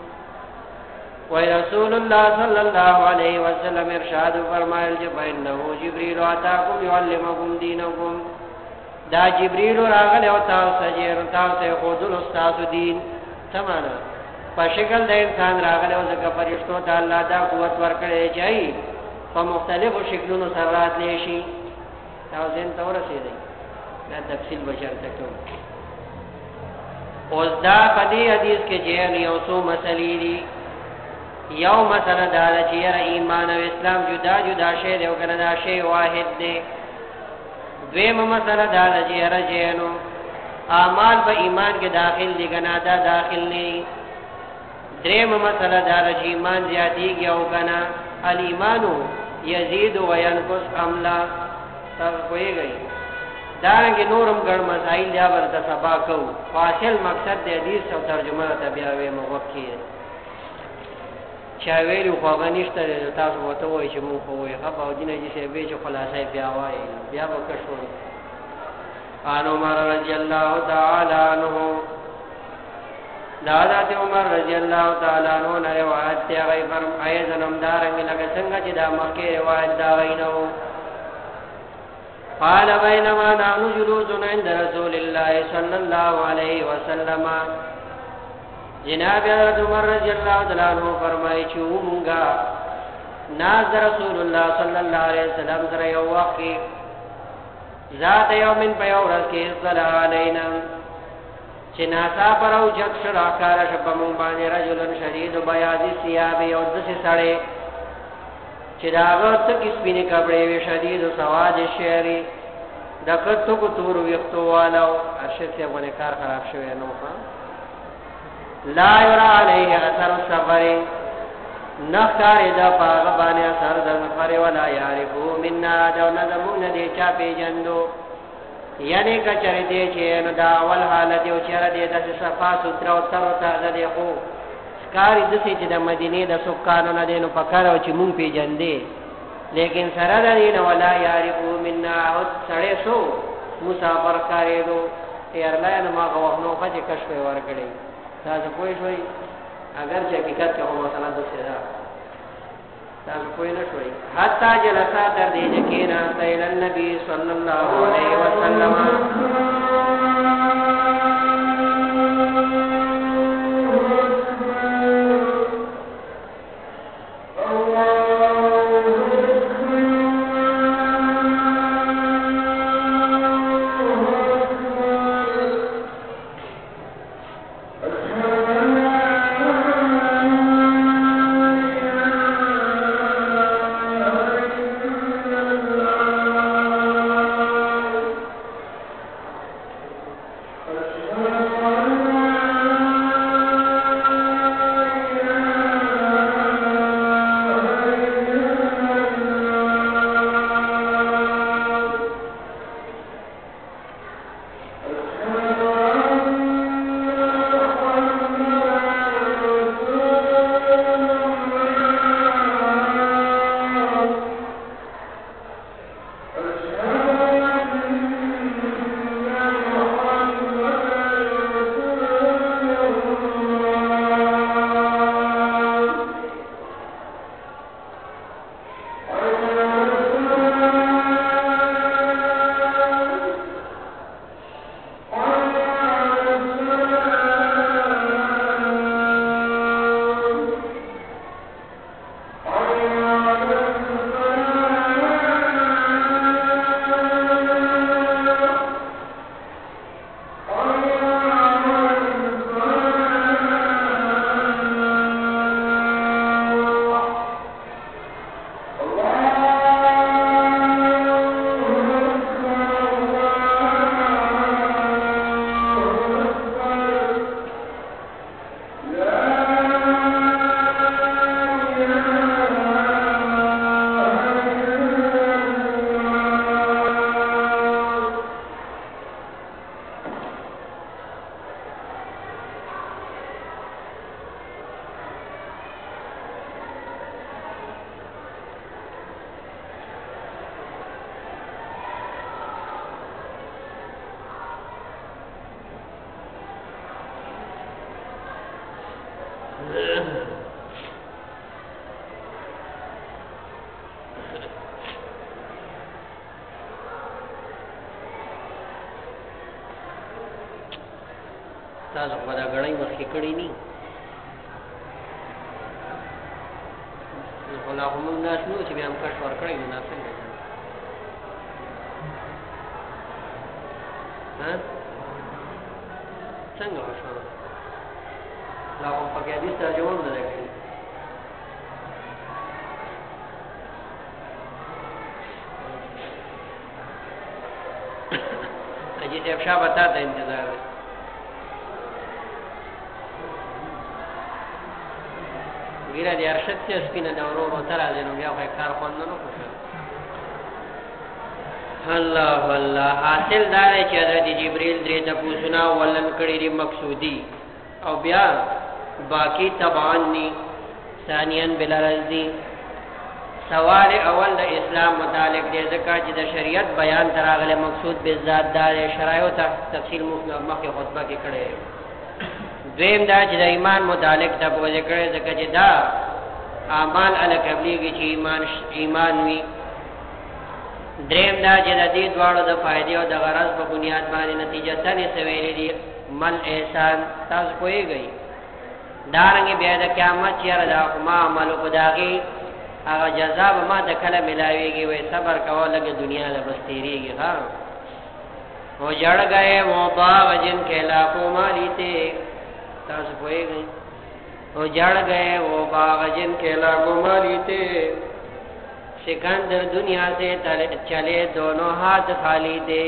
ورسول الله صلی الله علیه وسلم ارشاد فرمایل چې فإنه جبريل اتاكم يعلمكم دينكم دا جبريل راغله او تاسو یې تاسو خو د استاد دین سمانه په شکل د انسان راغله او ځکه فرشتو ته الله دا قوت ورکړي چې په مختلفو شکلونو سره راتلی شي تاسو یې تور رسیدي دا تفصیل بشرته کوم اوس دا په دې حدیث کې چې یو څو مسلې دي یو مسله دا چې ایمان او اسلام جدا جدا شی دی او کنه دا شی واحد دی دویمه مسله دا چې راځینو اعمال په ایمان کې داخل دي کنه دا داخل نه دریمه مسله دا چې ایمان زیاتیږي او کنه الایمان یزيد و ينقص املا تاسو کویږئ دارنګه نورم ګڼ مسائل دا ورته سبا کو فاصل مقصد د حدیث او ترجمه ته بیا وې موقع چا ویلو خو غنښت تاسو وته وای چې مونږ خو وای هغه او دینه چې به چې خلاصای بیا وای بیا وکړو ان عمر رضی الله تعالی عنہ حضرت عمر رضی الله تعالی عنہ نے روایت ته غي فرم ایزنم دارنګ لکه څنګه چې دا مکه روایت دا وینو قال بينما نحن جلوس عند رسول الله صلى الله عليه وسلم جناب حضرت عمر رضی اللہ تعالی عنہ فرمایي چې مونږه ناز رسول الله صلی الله علیه وسلم سره یو وخت ذات یومن په یو ورځ کې صلی علینا چې ناسا پر او جت شرا کار شپمون باندې رجلن شدید بیاض ثياب یو دسه سړی چې دا وخت کې سپینې کپڑے وی شدید سواد شعری دکتو کو تور ویختو والو ارشد سے باندې کار خراب شوی نو ها لا یرا علیه اثر السفر نخار دا پاغبانی اثر دا سفر ولا یعرفو مننا دو ندمون دی چا پی جندو یعنی کچر دی چین دا اول حالت یو چر دی دا صفا ستر و تر و تغذر دی خو سکاری دسی چی دا مدینی دا سکانو ندینو پکارو چی مون پی جندی لیکن سر دا دین ولا یعرفو مننا سڑے سو مسافر کاری دو ایرلاین ما غوحنو خچ کشف ورکڑی تاسو کوی شوي اگر چې حقیقت کې هو مثلا د سره تاسو کوی نه شوي حتا جلسا تر دې چې کینا سیل النبي صلی الله علیه وسلم تاسو په دا غړی مخکې کړی ني نو لا هم ناس نو چې بیا هم کښ ور کړی نه څنګه ها څنګه وشو لا هم پکې دې ترجمه نه لګي اجي دې افشا بتا ته انتظار دی ګیره دې ارشد ته سپینه دا ورو ورو تر ازنو بیا خو کار خوند نه کوي الله والله حاصل دار چې حضرت جبريل درې ته پوښتنه ولن کړي دي مقصودی او بیا باقی تبعان ني ثانيا بلارزي سوال اول د اسلام متعلق دې ځکه چې د شریعت بیان تراغله مقصود به ذات دار شرایط ته تفصیل مخکې خطبه کې کړي دویم دا چې د ایمان متعلق د په ذکر ځکه چې دا اعمال ال قبليږي چې ایمان ایمان وي دریم دا چې د دې دواړو د فائدې او د غرض په بنیاد باندې نتیجه تنه سویلې دي مل احسان تاسو کویږي دارنګ بیا د قیامت چیرې دا ما عمل کو داږي هغه جزاء ما د کله ملاويږي وې صبر کوه لګه دنیا له بستيريږي ها او جړ گئے وہ باغ جن کے لاکھوں مالی تھے تاسو کویږي او جړ گئے وہ باغ جن کے لاکھوں مالی تھے سکندر دنیا سے چلے دونوں ہاتھ خالی تھے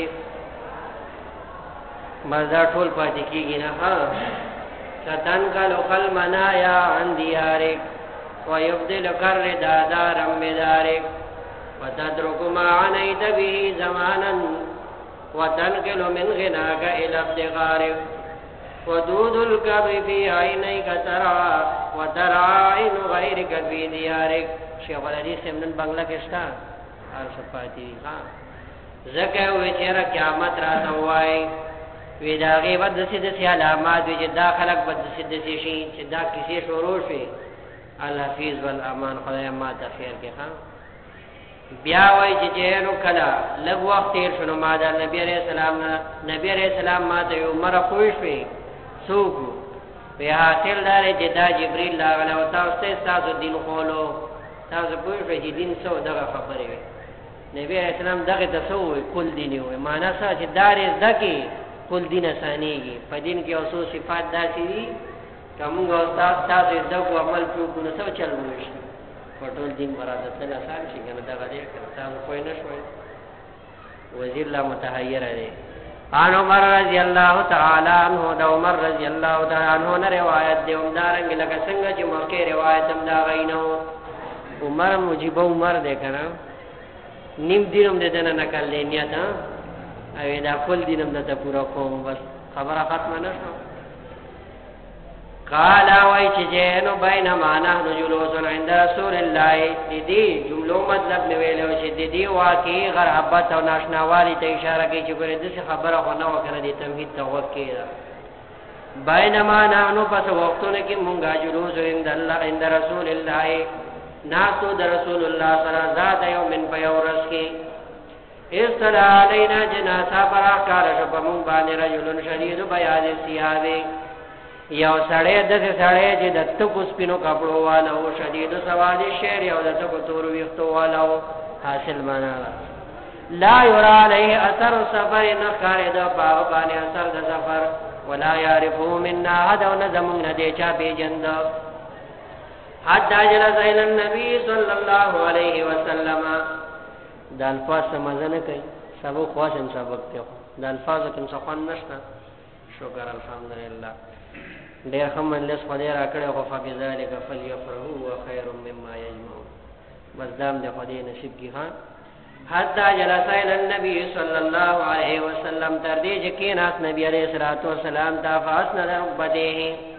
مزہ ټول پاتې کیږي نه ها ستن کلو خل منایا عن دیارک ويبدل كر دادارا بدارك وتترك ما عنيت به زمانا وتنقل من غناك إلى افتقارك ودود الكبر في عينيك ترى وترى عين غيرك في ديارك شیخ الحدیث سمنن بنگلہ کشتا عرصفاتی خان زکه وی چیرہ قیامت را سوائی وی داغی بد دسی دسی علامات وی جدا خلق بد دسی دسی شی جدا کسی شروع شی الحفیظ والامان خدای ما تخیر کی خان بیا وای چې جهنو کلا لږ وخت تیر شنو ما د نبی عليه السلام نبی عليه السلام ما ته عمر خوښ وي سوق په حاصل دار چې دا جبريل لاغله او تاسو تاسو دین خولو تاسو په دې دین څو دغه خبرې وي نبی عليه السلام دغه تاسو کل دین وي معنا څه چې دار زکی کل دین اسانيږي په دین کې اوسو صفات داسي دي کوم استاد تاسو دغه عمل کو نو څه چل وي پټول دین مراد ته آسان شي کنه دا غږی تاسو کوی نه شوي وزیر لا متحیر دی ان عمر رضی الله تعالی عنہ دا عمر رضی الله تعالی عنہ نه روایت دی عمدارنګ لکه څنګه چې مکه روایت هم دا غینو عمر مجيب عمر دی کنه نیم دینم د دنه نکل لینیت او دا خپل دینم د پورا کوم بس خبره ختمه نشو قال وای چې جنو بینما نحن جلوس عند رسول الله دې جملو مطلب نه ویلو چې دې واقعي غرابت او ناشناوالي ته اشاره کوي چې ګوره دې خبره خو نه وکړه دې تمهید توقع بینما نحن پس وختونه کې مونږه جلوس عند الله عند رسول الله ناسو د رسول الله صلی الله ذات یوم فیورس کې استلا علینا جناسا پر کار شپ مون باندې رجل شدید بیاض الثياب یو سړی د سړی چې د تکو سپینو کپړو والا او شدید سواد شعر یو د تکو تور ویختو والا او حاصل معنا لا یرا علیه اثر سفر نخار د باغ باندې اثر د سفر ولا يعرفو منا حد او نظم ندی چا بیجند حد جلس الى النبي صلى الله عليه وسلم د الفاظ سمزنه کوي سبو خواشم سبق ته د الفاظ کوم څه خوان نشته شکر الحمدلله ډیر هم لس خدای را کړو خو فبذالک فلیفرحوا وخير مما یجمعون بس دام د خدای نصیب کی ها حتی جلس الى النبي صلی الله علیه وسلم تر دې چې کیناس نبی علیہ الصلوۃ والسلام تا فاسن بده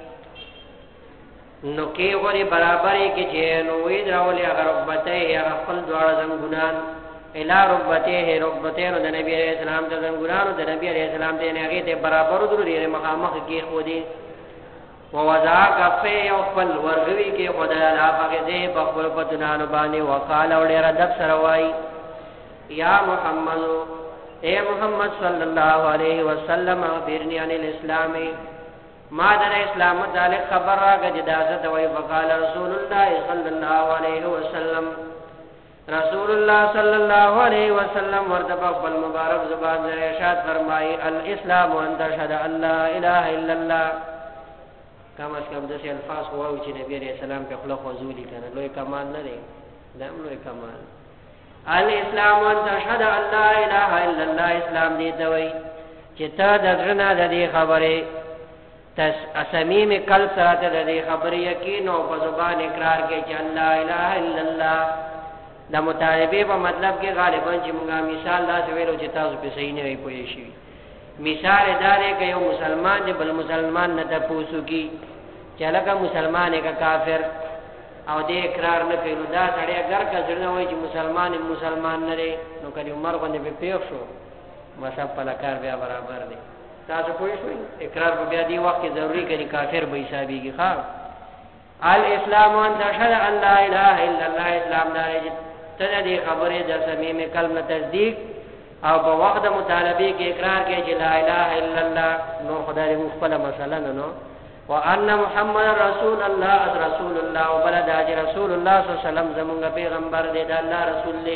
نو کې غوري برابرې کې چې نو وې دراولې هغه رکبته هغه خپل دواړه زنګونان اله رکبته رکبته نو د نبی علیہ السلام د زنګونانو د نبی علیہ السلام ته هغه ته برابر درې مخامخ کې خو دي ووضع کفه او خپل ورغوي کې خدای لا پاکه دې په خپل پتنانو باندې وقال او ډیر ادب سره وای یا محمد اے محمد صلی الله علیه وسلم اخبرني عن الاسلام ما در اسلام متعلق خبر راغی جدازت وای وقال رسول الله صلی الله علیه وسلم رسول الله صلی الله علیه وسلم ورته په مبارک زبان سره ارشاد فرمای الاسلام ان تشهد ان لا اله الا الله کم از کم داسې الفاظ وایو چې نبی علیہ السلام په خپل خوځولي کنه لوی کمال نه دی دا لوی کمال الاسلام ان تشهد ان لا اله الا الله اسلام دې ته وای چې ته د ځنا د دې خبره تس اسمیم قلب سره د دې خبره یقین او په زبان اقرار کې چې لا اله الا الله دا مطالبه په مطلب کې غالبا چې موږ مثال دا ویلو چې تاسو په صحیح نه وي پوه شئ مثال دارې کې یو مسلمان دی بل مسلمان نه تاسو کی چې لکه مسلمان یک کافر او دې اقرار نه کوي نو دا سړی اگر کځنه وایي چې مسلمان مسلمان نه لري نو کله عمر باندې په پیښ شو مصاب په لکار بیا برابر دی تاسو پوه شئ اقرار په بیا دی وخت ضروری کوي کافر به حسابيږي ښا الاسلام ان تشهد ان لا اله الا الله اسلام دارې ته دې خبره د سمیم کلمه تصدیق او په وخت مطالبه کې اقرار کې چې لا اله الا الله نو خدای دې خپل مسله نه نو وان محمد رسول الله رسول الله وبلد رسول الله صلی الله علیه وسلم زمونږ پیغمبر دې د الله رسول دې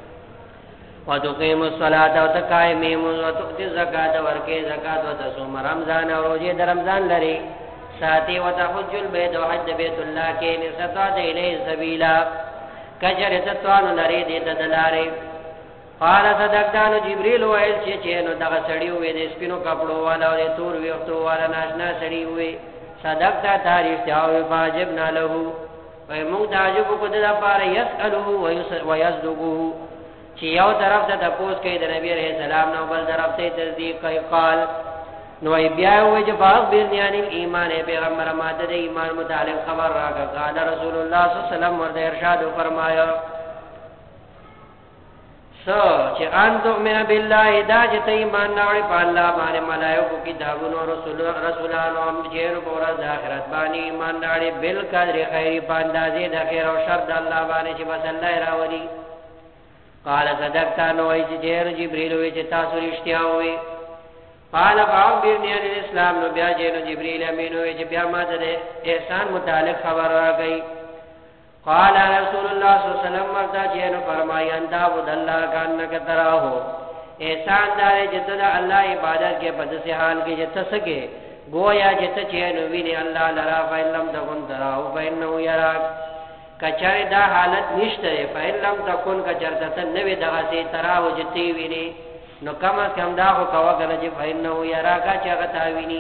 وتقيم الصلاه وتقائم وتؤتي الزکات ورکه زکات وتصوم رمضان او روزه د رمضان لري ساتي وتحج البيت وحج بيت الله کې نستطاع الیه سبیلا کجره تطوان لري دې تدلاره قال صدقتان جبريل وایل چې چې نو دغه سړی وې د سپینو کپړو والا او تور ویختو والا ناشنا سړی وې صدقتا تاریخ او واجبنا له وای موږ تعجب کو د لپاره يسالو ويصدقه چې یو طرف ته تاسو کې د نبی عليه السلام نو بل طرف ته تصدیق کوي قال نو بیا وې چې باغ بیان ایمان پیغمبر ماته د ایمان متعلق خبر راغی قال رسول الله صلی الله علیه وسلم ورته ارشاد فرمایا سو چې ان تؤمن بالله دا چې ته ایمان راوړې په الله باندې ملائکه کتابونو رسول رسولانو هم چې په ورځ آخرت باندې ایمان راوړې بل قدر خیر په اندازې د خیر او شر د الله باندې چې بس الله راوړي قال صدقت نو ای چې جبريل وی چې تاسو رښتیا وې قال فاخبرني عن الاسلام نو بیا چې جبريل امین وی چې بیا ماته د احسان متعلق خبر راغی قال رسول الله صلی الله علیه وسلم مرتا جن فرمایا ان تعبد الله کانک تراه احسان دار جت الله عبادت کے بد سے حال کے جت سکے گویا جت چین ویني الله لرا فلم تكن تراه فانه يراك کچره دا حالت نشته فلم تكن کچرته نوې دغه سي تراه جتی ویني نو کما کم دا خو کوا کنه چې فانه يراك چا تا ویني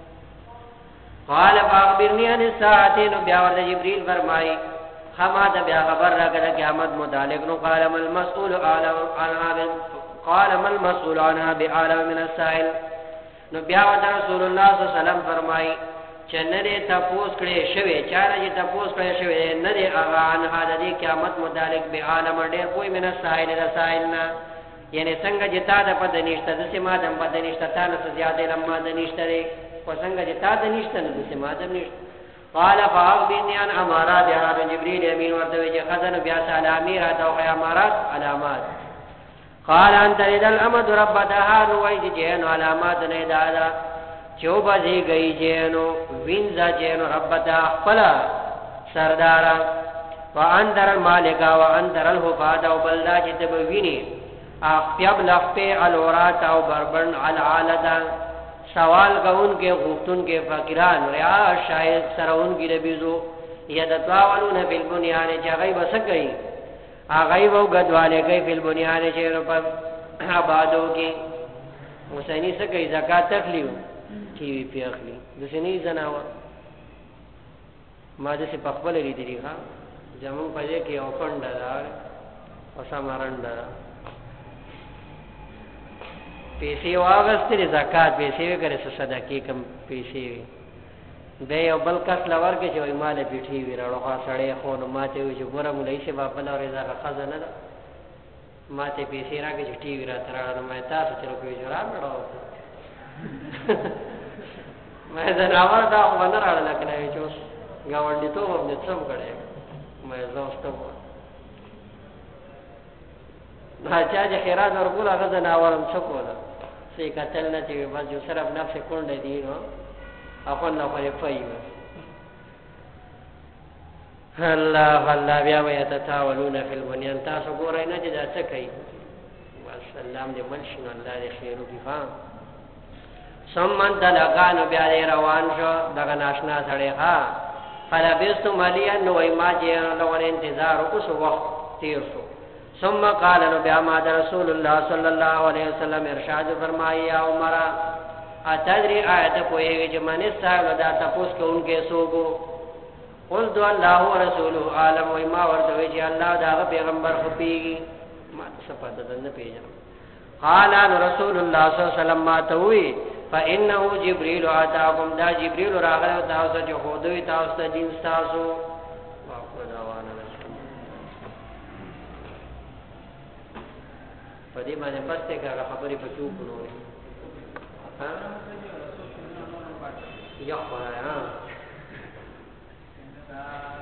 قال فاخبرني عن الساعه نو بیا ورته جبريل فرمای خما دا بیا خبر راکړه قیامت متعلق نو قال ما المسؤول عالم عنها قال ما المسؤول عنها بعالم من السائل نو بیا رسول الله صلی الله علیه وسلم فرمای چې نه دې تاسو کړي شوی چاره چې تاسو کړي شوی نه دې هغه عنها د قیامت متعلق بعالم ډېر کوئی من السائل رسائلنا یعنی څنګه چې تا د پد نشته د سما د پد نشته تا نه زیاده لمما د نشته او څنګه چې تا د نشته د سما د نشته قال فاخبرني عن امارات هذا جبريل يمين ورته خزن بیا سلامي راته او امارات علامات قال انت رد الامد ربها روي جن علامات نه دادا چوبځي گئی جنو وینځه جنو ربتا فلا سردارا واندر المالك واندر الهفاد وبلدا جتبويني اخيب لخته الورات او بربن العالدا سوال غون کے غفتن کے فقیران ریا شاید سرون کی ربیزو یدتواولون فی البنیان چاگئی بسکئی آگئی وہ گدوالے گئی فی البنیان چیرو پر آبادو کی حسینی سکئی زکاة تخلیو کیوی پی اخلی دسنی زناوا ما دسی پخبل لی دری خوا جمعون پجے کی اوپن ڈرار وسا مرن ڈرار پیسې واغستې زکات پیسې وکړې صدقې کم پیسې به یو بل کس لور کې چې وای مال پیټي ویراړو خا سړې خو نو ماته وي چې ګورم لای شي په بل اورې زغه خزانه ده ماته پیسې راکې چې ټي وی را تراړه نو مې تاسو چې کوی جوړا مړو مې زناور دا باندې راړل کنه چې اوس گاونډي ته وبد څم کړي مې زوسته و ما چا چې خیرات ورکول هغه زناورم څه کوله سې قتل نه چې بس جو صرف نفس کونډه دی نو اخو نه خو یې فایو الله الله بیا وي تتاولون فی البنیان تاسو ګورئ نه چې دا څه کوي والسلام دې منشن الله دې خیر وکړي فهم ثم انطلقان بیا دې روان شو دغه ناشنا سره ها فلبست مليا نو ما چې نو انتظار وکړو وخت تیر شو ثم قال نو بیا ما رسول الله صلی الله علیه وسلم ارشاد فرمایا یا عمر اتدری آیت کوئی چې من صاحب دا تاسو کوونکې سوګو قل دو الله ورسوله عالم و ما ورته چې الله دا پیغمبر خو پیږي ما صفات نه پیژنم قال رسول الله صلی الله علیه وسلم ما توي فانه جبريل اتاكم دا جبريل راغله تاسو ته خو دوی تاسو ته دین تاسو واخو داوانه په دې باندې پسته کړه خبرې په چوپ نو ها یا خو